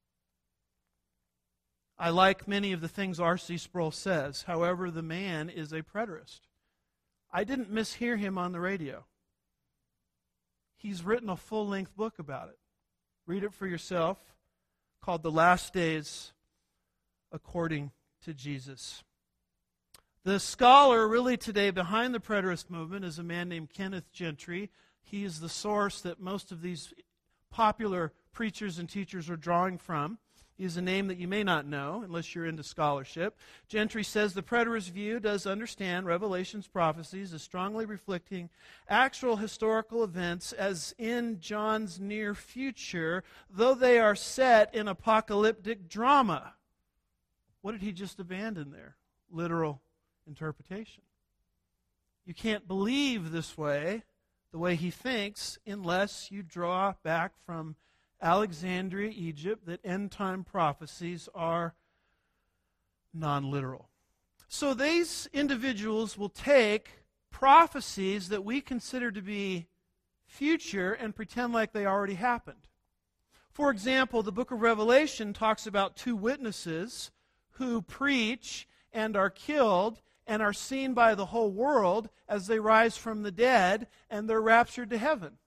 Speaker 1: I like many of the things R C Sproul says. However, the man is a preterist. I didn't mishear him on the radio. He's written a full-length book about it. Read it for yourself, called The Last Days According to Jesus. The scholar really today behind the preterist movement is a man named Kenneth Gentry. He is the source that most of these popular preachers and teachers are drawing from. He's a name that you may not know unless you're into scholarship. Gentry says the preterist view does understand Revelation's prophecies as strongly reflecting actual historical events as in John's near future, though they are set in apocalyptic drama. What did he just abandon there? Literal interpretation. You can't believe this way, the way he thinks, unless you draw back from Alexandria, Egypt, that end-time prophecies are non-literal. So these individuals will take prophecies that we consider to be future and pretend like they already happened. For example, the book of Revelation talks about two witnesses who preach and are killed and are seen by the whole world as they rise from the dead and they're raptured to heaven.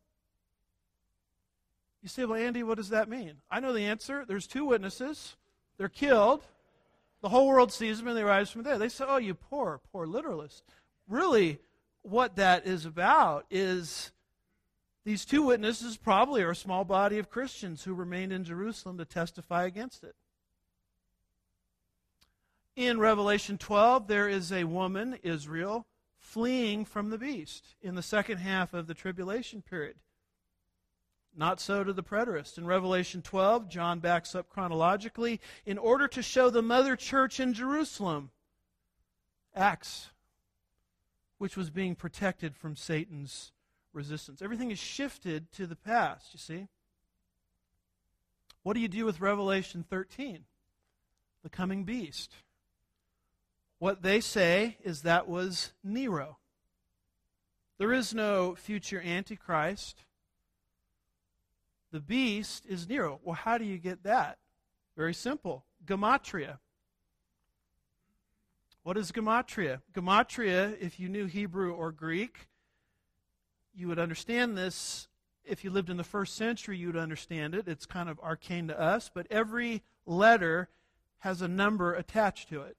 Speaker 1: You say, well, Andy, what does that mean? I know the answer. There's two witnesses. They're killed. The whole world sees them and they rise from the dead. They say, oh, you poor, poor literalist. Really, what that is about is these two witnesses probably are a small body of Christians who remained in Jerusalem to testify against it. In Revelation twelve, there is a woman, Israel, fleeing from the beast in the second half of the tribulation period. Not so to the preterist. In Revelation twelve, John backs up chronologically in order to show the mother church in Jerusalem, Acts, which was being protected from Satan's resistance. Everything is shifted to the past, you see. What do you do with Revelation thirteen? The coming beast. What they say is that was Nero. There is no future Antichrist. The beast is Nero. Well, how do you get that? Very simple. Gematria. What is Gematria? Gematria, if you knew Hebrew or Greek, you would understand this. If you lived in the first century, you would understand it. It's kind of arcane to us, but every letter has a number attached to it.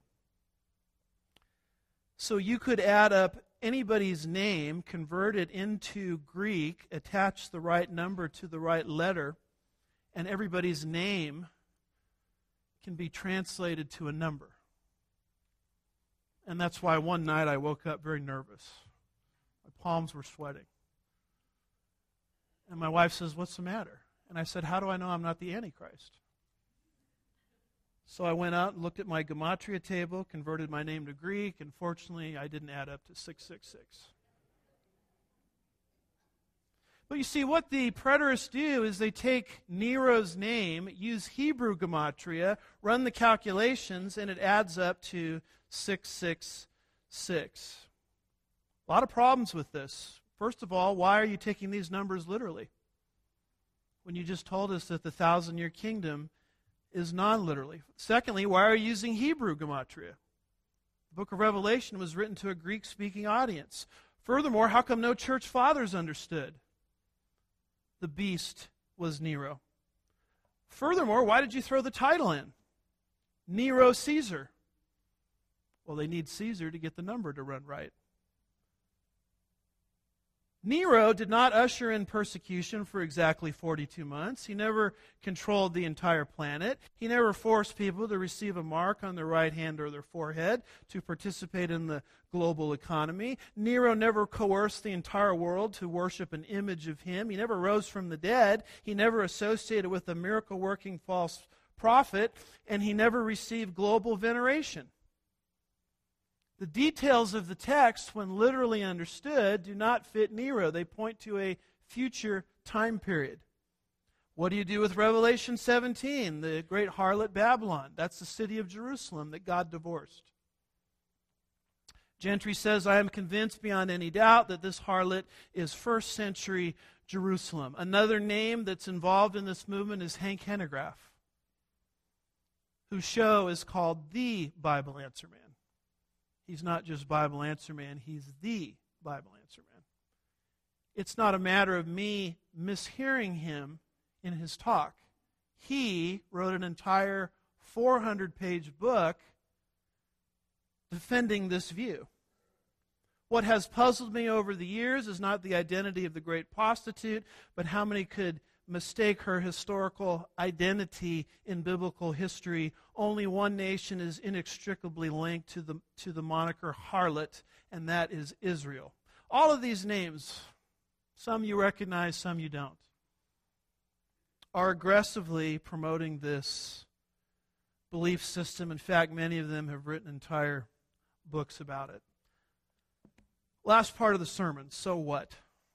Speaker 1: So you could add up anybody's name, convert it into Greek, attach the right number to the right letter, and everybody's name can be translated to a number. And that's why one night I woke up very nervous. My palms were sweating. And my wife says, "What's the matter?" And I said, "How do I know I'm not the Antichrist?" So I went out and looked at my gematria table, converted my name to Greek, and fortunately I didn't add up to six six six. But you see, what the preterists do is they take Nero's name, use Hebrew gematria, run the calculations, and it adds up to six six six. A lot of problems with this. First of all, why are you taking these numbers literally? When you just told us that the thousand-year kingdom is non-literally. Secondly, why are you using Hebrew gematria? The book of Revelation was written to a Greek-speaking audience. Furthermore, how come no church fathers understood the beast was Nero? Furthermore, why did you throw the title in? Nero Caesar. Well, they need Caesar to get the number to run right. Nero did not usher in persecution for exactly forty-two months. He never controlled the entire planet. He never forced people to receive a mark on their right hand or their forehead to participate in the global economy. Nero never coerced the entire world to worship an image of him. He never rose from the dead. He never associated with a miracle-working false prophet. And he never received global veneration. The details of the text, when literally understood, do not fit Nero. They point to a future time period. What do you do with Revelation seventeen, the great harlot Babylon? That's the city of Jerusalem that God divorced. Gentry says, I am convinced beyond any doubt that this harlot is first century Jerusalem. Another name that's involved in this movement is Hank Hanegraaff, whose show is called The Bible Answer Man. He's not just Bible Answer Man, he's the Bible Answer Man. It's not a matter of me mishearing him in his talk. He wrote an entire four hundred page book defending this view. What has puzzled me over the years is not the identity of the great prostitute, but how many could mistake her historical identity in biblical history. Only one nation is inextricably linked to the, to the moniker harlot, and that is Israel. All of these names, some you recognize, some you don't, are aggressively promoting this belief system. In fact, many of them have written entire books about it. Last part of the sermon, so what?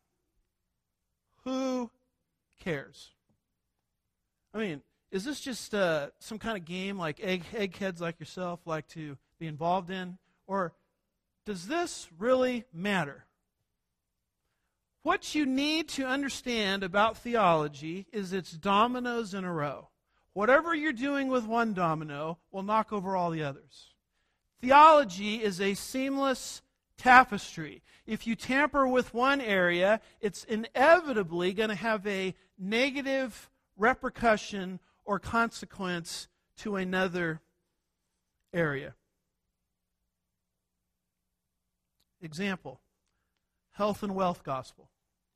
Speaker 1: Who cares? I mean, is this just uh, some kind of game like egg, eggheads like yourself like to be involved in? Or does this really matter? What you need to understand about theology is it's dominoes in a row. Whatever you're doing with one domino will knock over all the others. Theology is a seamless tapestry. If you tamper with one area, it's inevitably going to have a negative repercussion or consequence to another area. Example, health and wealth gospel.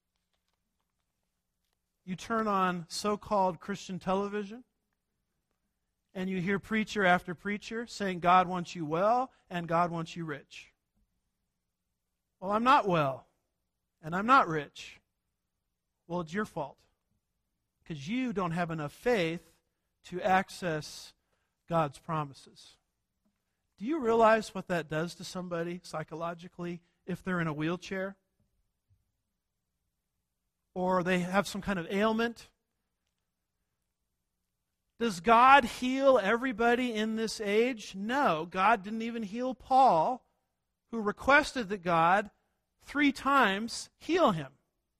Speaker 1: You turn on so-called Christian television, and you hear preacher after preacher saying God wants you well and God wants you rich. Well, I'm not well, and I'm not rich. Well, it's your fault, because you don't have enough faith to access God's promises. Do you realize what that does to somebody psychologically if they're in a wheelchair? Or they have some kind of ailment? Does God heal everybody in this age? No, God didn't even heal Paul, who requested that God three times heal him.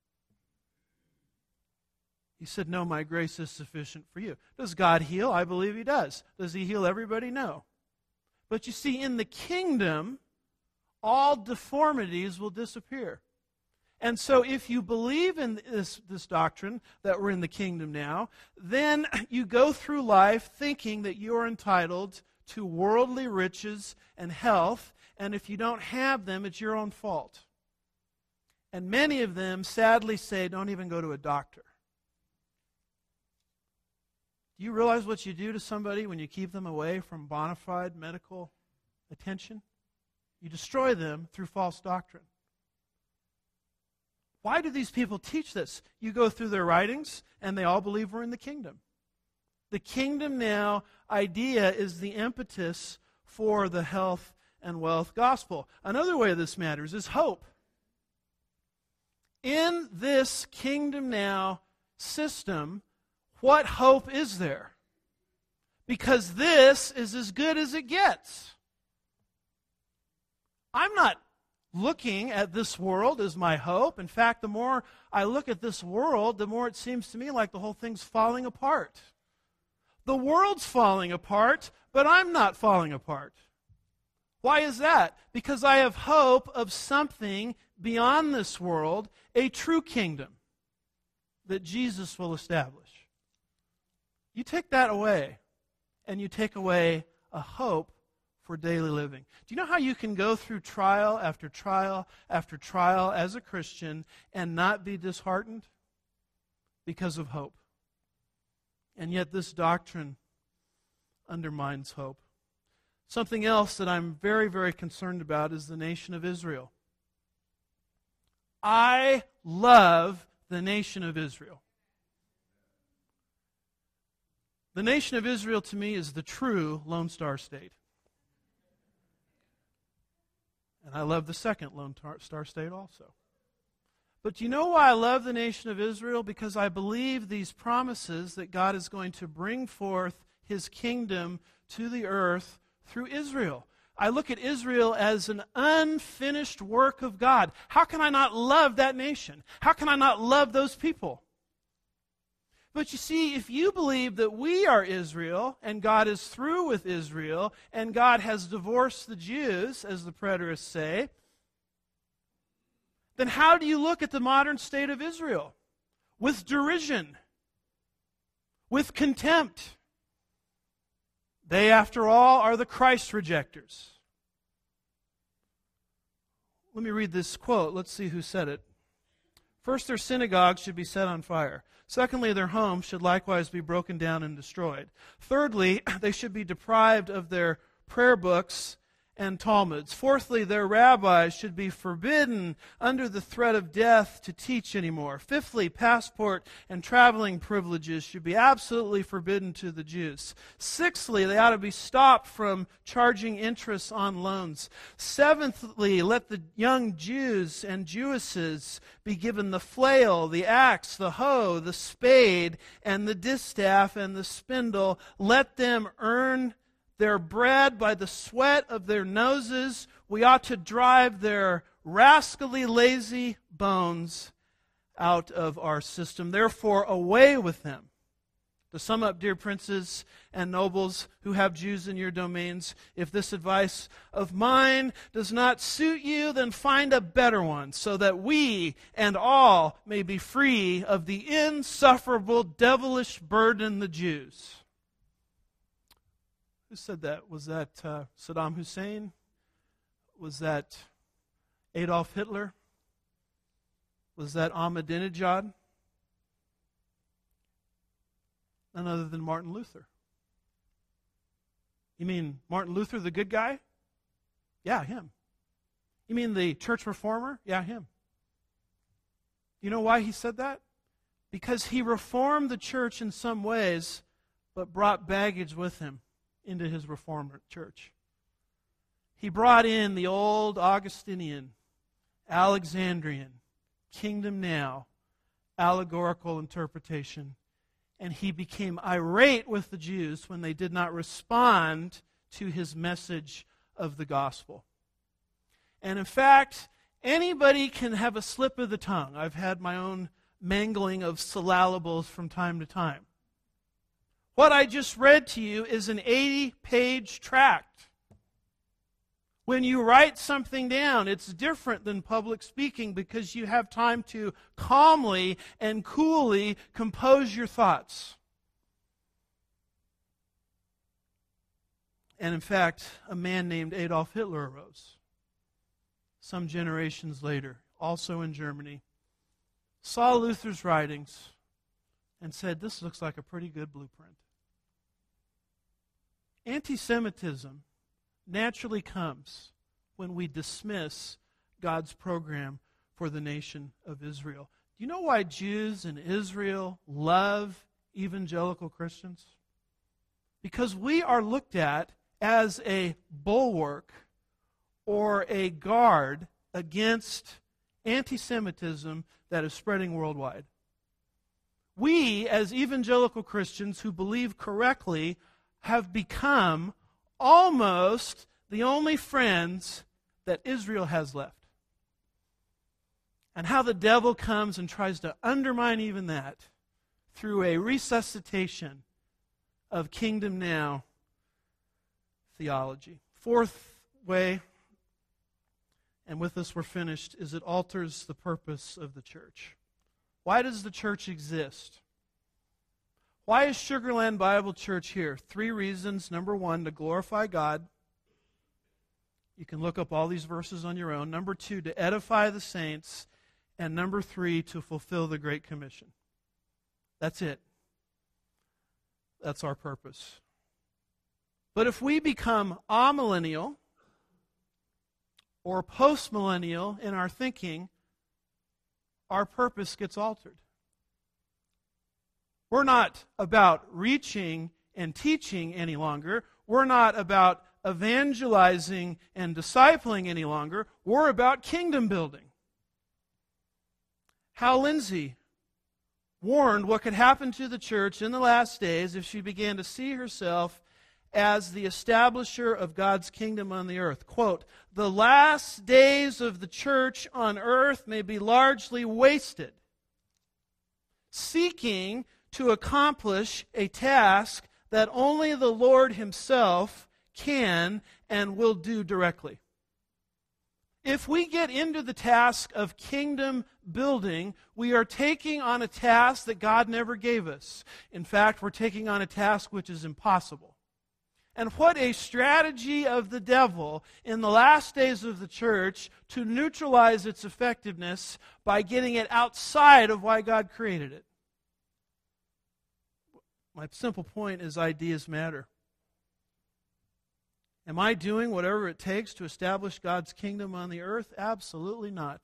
Speaker 1: He said, no, my grace is sufficient for you. Does God heal? I believe He does. Does He heal everybody? No. But you see, in the kingdom, all deformities will disappear. And so if you believe in this, this doctrine that we're in the kingdom now, then you go through life thinking that you are entitled to worldly riches and health, and if you don't have them, it's your own fault. And many of them sadly say, don't even go to a doctor. Do you realize what you do to somebody when you keep them away from bona fide medical attention? You destroy them through false doctrine. Why do these people teach this? You go through their writings, and they all believe we're in the kingdom. The kingdom now idea is the impetus for the health and wealth gospel. Another way this matters is hope. In this kingdom now system, what hope is there? Because this is as good as it gets. I'm not looking at this world as my hope. In fact, the more I look at this world, the more it seems to me like the whole thing's falling apart. The world's falling apart, but I'm not falling apart. Why is that? Because I have hope of something beyond this world, a true kingdom that Jesus will establish. You take that away, and you take away a hope for daily living. Do you know how you can go through trial after trial after trial as a Christian and not be disheartened? Because of hope. And yet this doctrine undermines hope. Something else that I'm very, very concerned about is the nation of Israel. I love the nation of Israel. The nation of Israel to me is the true Lone Star State. And I love the second Lone Star State also. But do you know why I love the nation of Israel? Because I believe these promises that God is going to bring forth His kingdom to the earth through Israel. I look at Israel as an unfinished work of God. How can I not love that nation? How can I not love those people? But you see, if you believe that we are Israel, and God is through with Israel, and God has divorced the Jews, as the preterists say, then how do you look at the modern state of Israel? With derision, with contempt. They, after all, are the Christ rejectors. Let me read this quote. Let's see who said it. First, their synagogues should be set on fire. Secondly, their homes should likewise be broken down and destroyed. Thirdly, they should be deprived of their prayer books and Talmuds. Fourthly, their rabbis should be forbidden under the threat of death to teach anymore. Fifthly, passport and traveling privileges should be absolutely forbidden to the Jews. Sixthly, they ought to be stopped from charging interest on loans. Seventhly, let the young Jews and Jewesses be given the flail, the axe, the hoe, the spade, and the distaff and the spindle. Let them earn their bread by the sweat of their noses. We ought to drive their rascally, lazy bones out of our system. Therefore, away with them. To sum up, dear princes and nobles who have Jews in your domains, if this advice of mine does not suit you, then find a better one, so that we and all may be free of the insufferable, devilish burden, the Jews. Who said that? Was that uh, Saddam Hussein? Was that Adolf Hitler? Was that Ahmadinejad? None other than Martin Luther. You mean Martin Luther, the good guy? Yeah, him. You mean the church reformer? Yeah, him. You know why he said that? Because he reformed the church in some ways, but brought baggage with him into his Reformed church. He brought in the old Augustinian, Alexandrian, kingdom now, allegorical interpretation, and he became irate with the Jews when they did not respond to his message of the gospel. And in fact, anybody can have a slip of the tongue. I've had my own mangling of syllables from time to time. What I just read to you is an eighty-page tract. When you write something down, it's different than public speaking because you have time to calmly and coolly compose your thoughts. And in fact, a man named Adolf Hitler arose some generations later, also in Germany, saw Luther's writings, and said, this looks like a pretty good blueprint. Anti-Semitism naturally comes when we dismiss God's program for the nation of Israel. Do you know why Jews in Israel love evangelical Christians? Because we are looked at as a bulwark or a guard against anti-Semitism that is spreading worldwide. We, as evangelical Christians who believe correctly, have become almost the only friends that Israel has left. And how the devil comes and tries to undermine even that through a resuscitation of kingdom now theology. Fourth way, and with this we're finished, is it alters the purpose of the church. Why does the church exist? Why is Sugar Land Bible Church here? Three reasons. Number one, to glorify God. You can look up all these verses on your own. Number two, to edify the saints. And number three, to fulfill the Great Commission. That's it. That's our purpose. But if we become amillennial or postmillennial in our thinking, our purpose gets altered. We're not about reaching and teaching any longer. We're not about evangelizing and discipling any longer. We're about kingdom building. Hal Lindsey warned what could happen to the church in the last days if she began to see herself as the establisher of God's kingdom on the earth. Quote, "The last days of the church on earth may be largely wasted seeking to accomplish a task that only the Lord Himself can and will do directly." If we get into the task of kingdom building, we are taking on a task that God never gave us. In fact, we're taking on a task which is impossible. And what a strategy of the devil in the last days of the church to neutralize its effectiveness by getting it outside of why God created it. My simple point is ideas matter. Am I doing whatever it takes to establish God's kingdom on the earth? Absolutely not.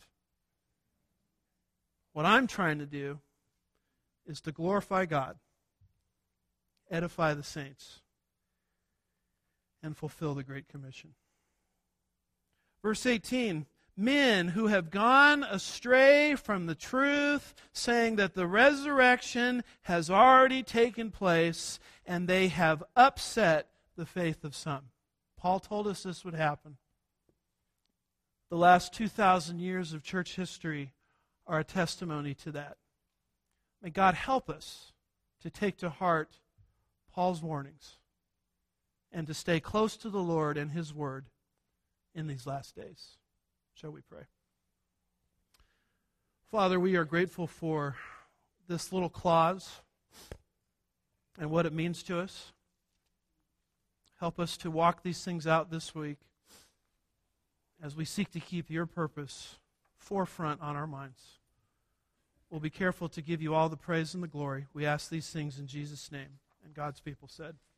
Speaker 1: What I'm trying to do is to glorify God, edify the saints, and fulfill the Great Commission. Verse eighteen, men who have gone astray from the truth, saying that the resurrection has already taken place, and they have upset the faith of some. Paul told us this would happen. The last two thousand years of church history are a testimony to that. May God help us to take to heart Paul's warnings and to stay close to the Lord and His Word in these last days. Shall we pray? Father, we are grateful for this little clause and what it means to us. Help us to walk these things out this week as we seek to keep your purpose forefront on our minds. We'll be careful to give you all the praise and the glory. We ask these things in Jesus' name. And God's people said,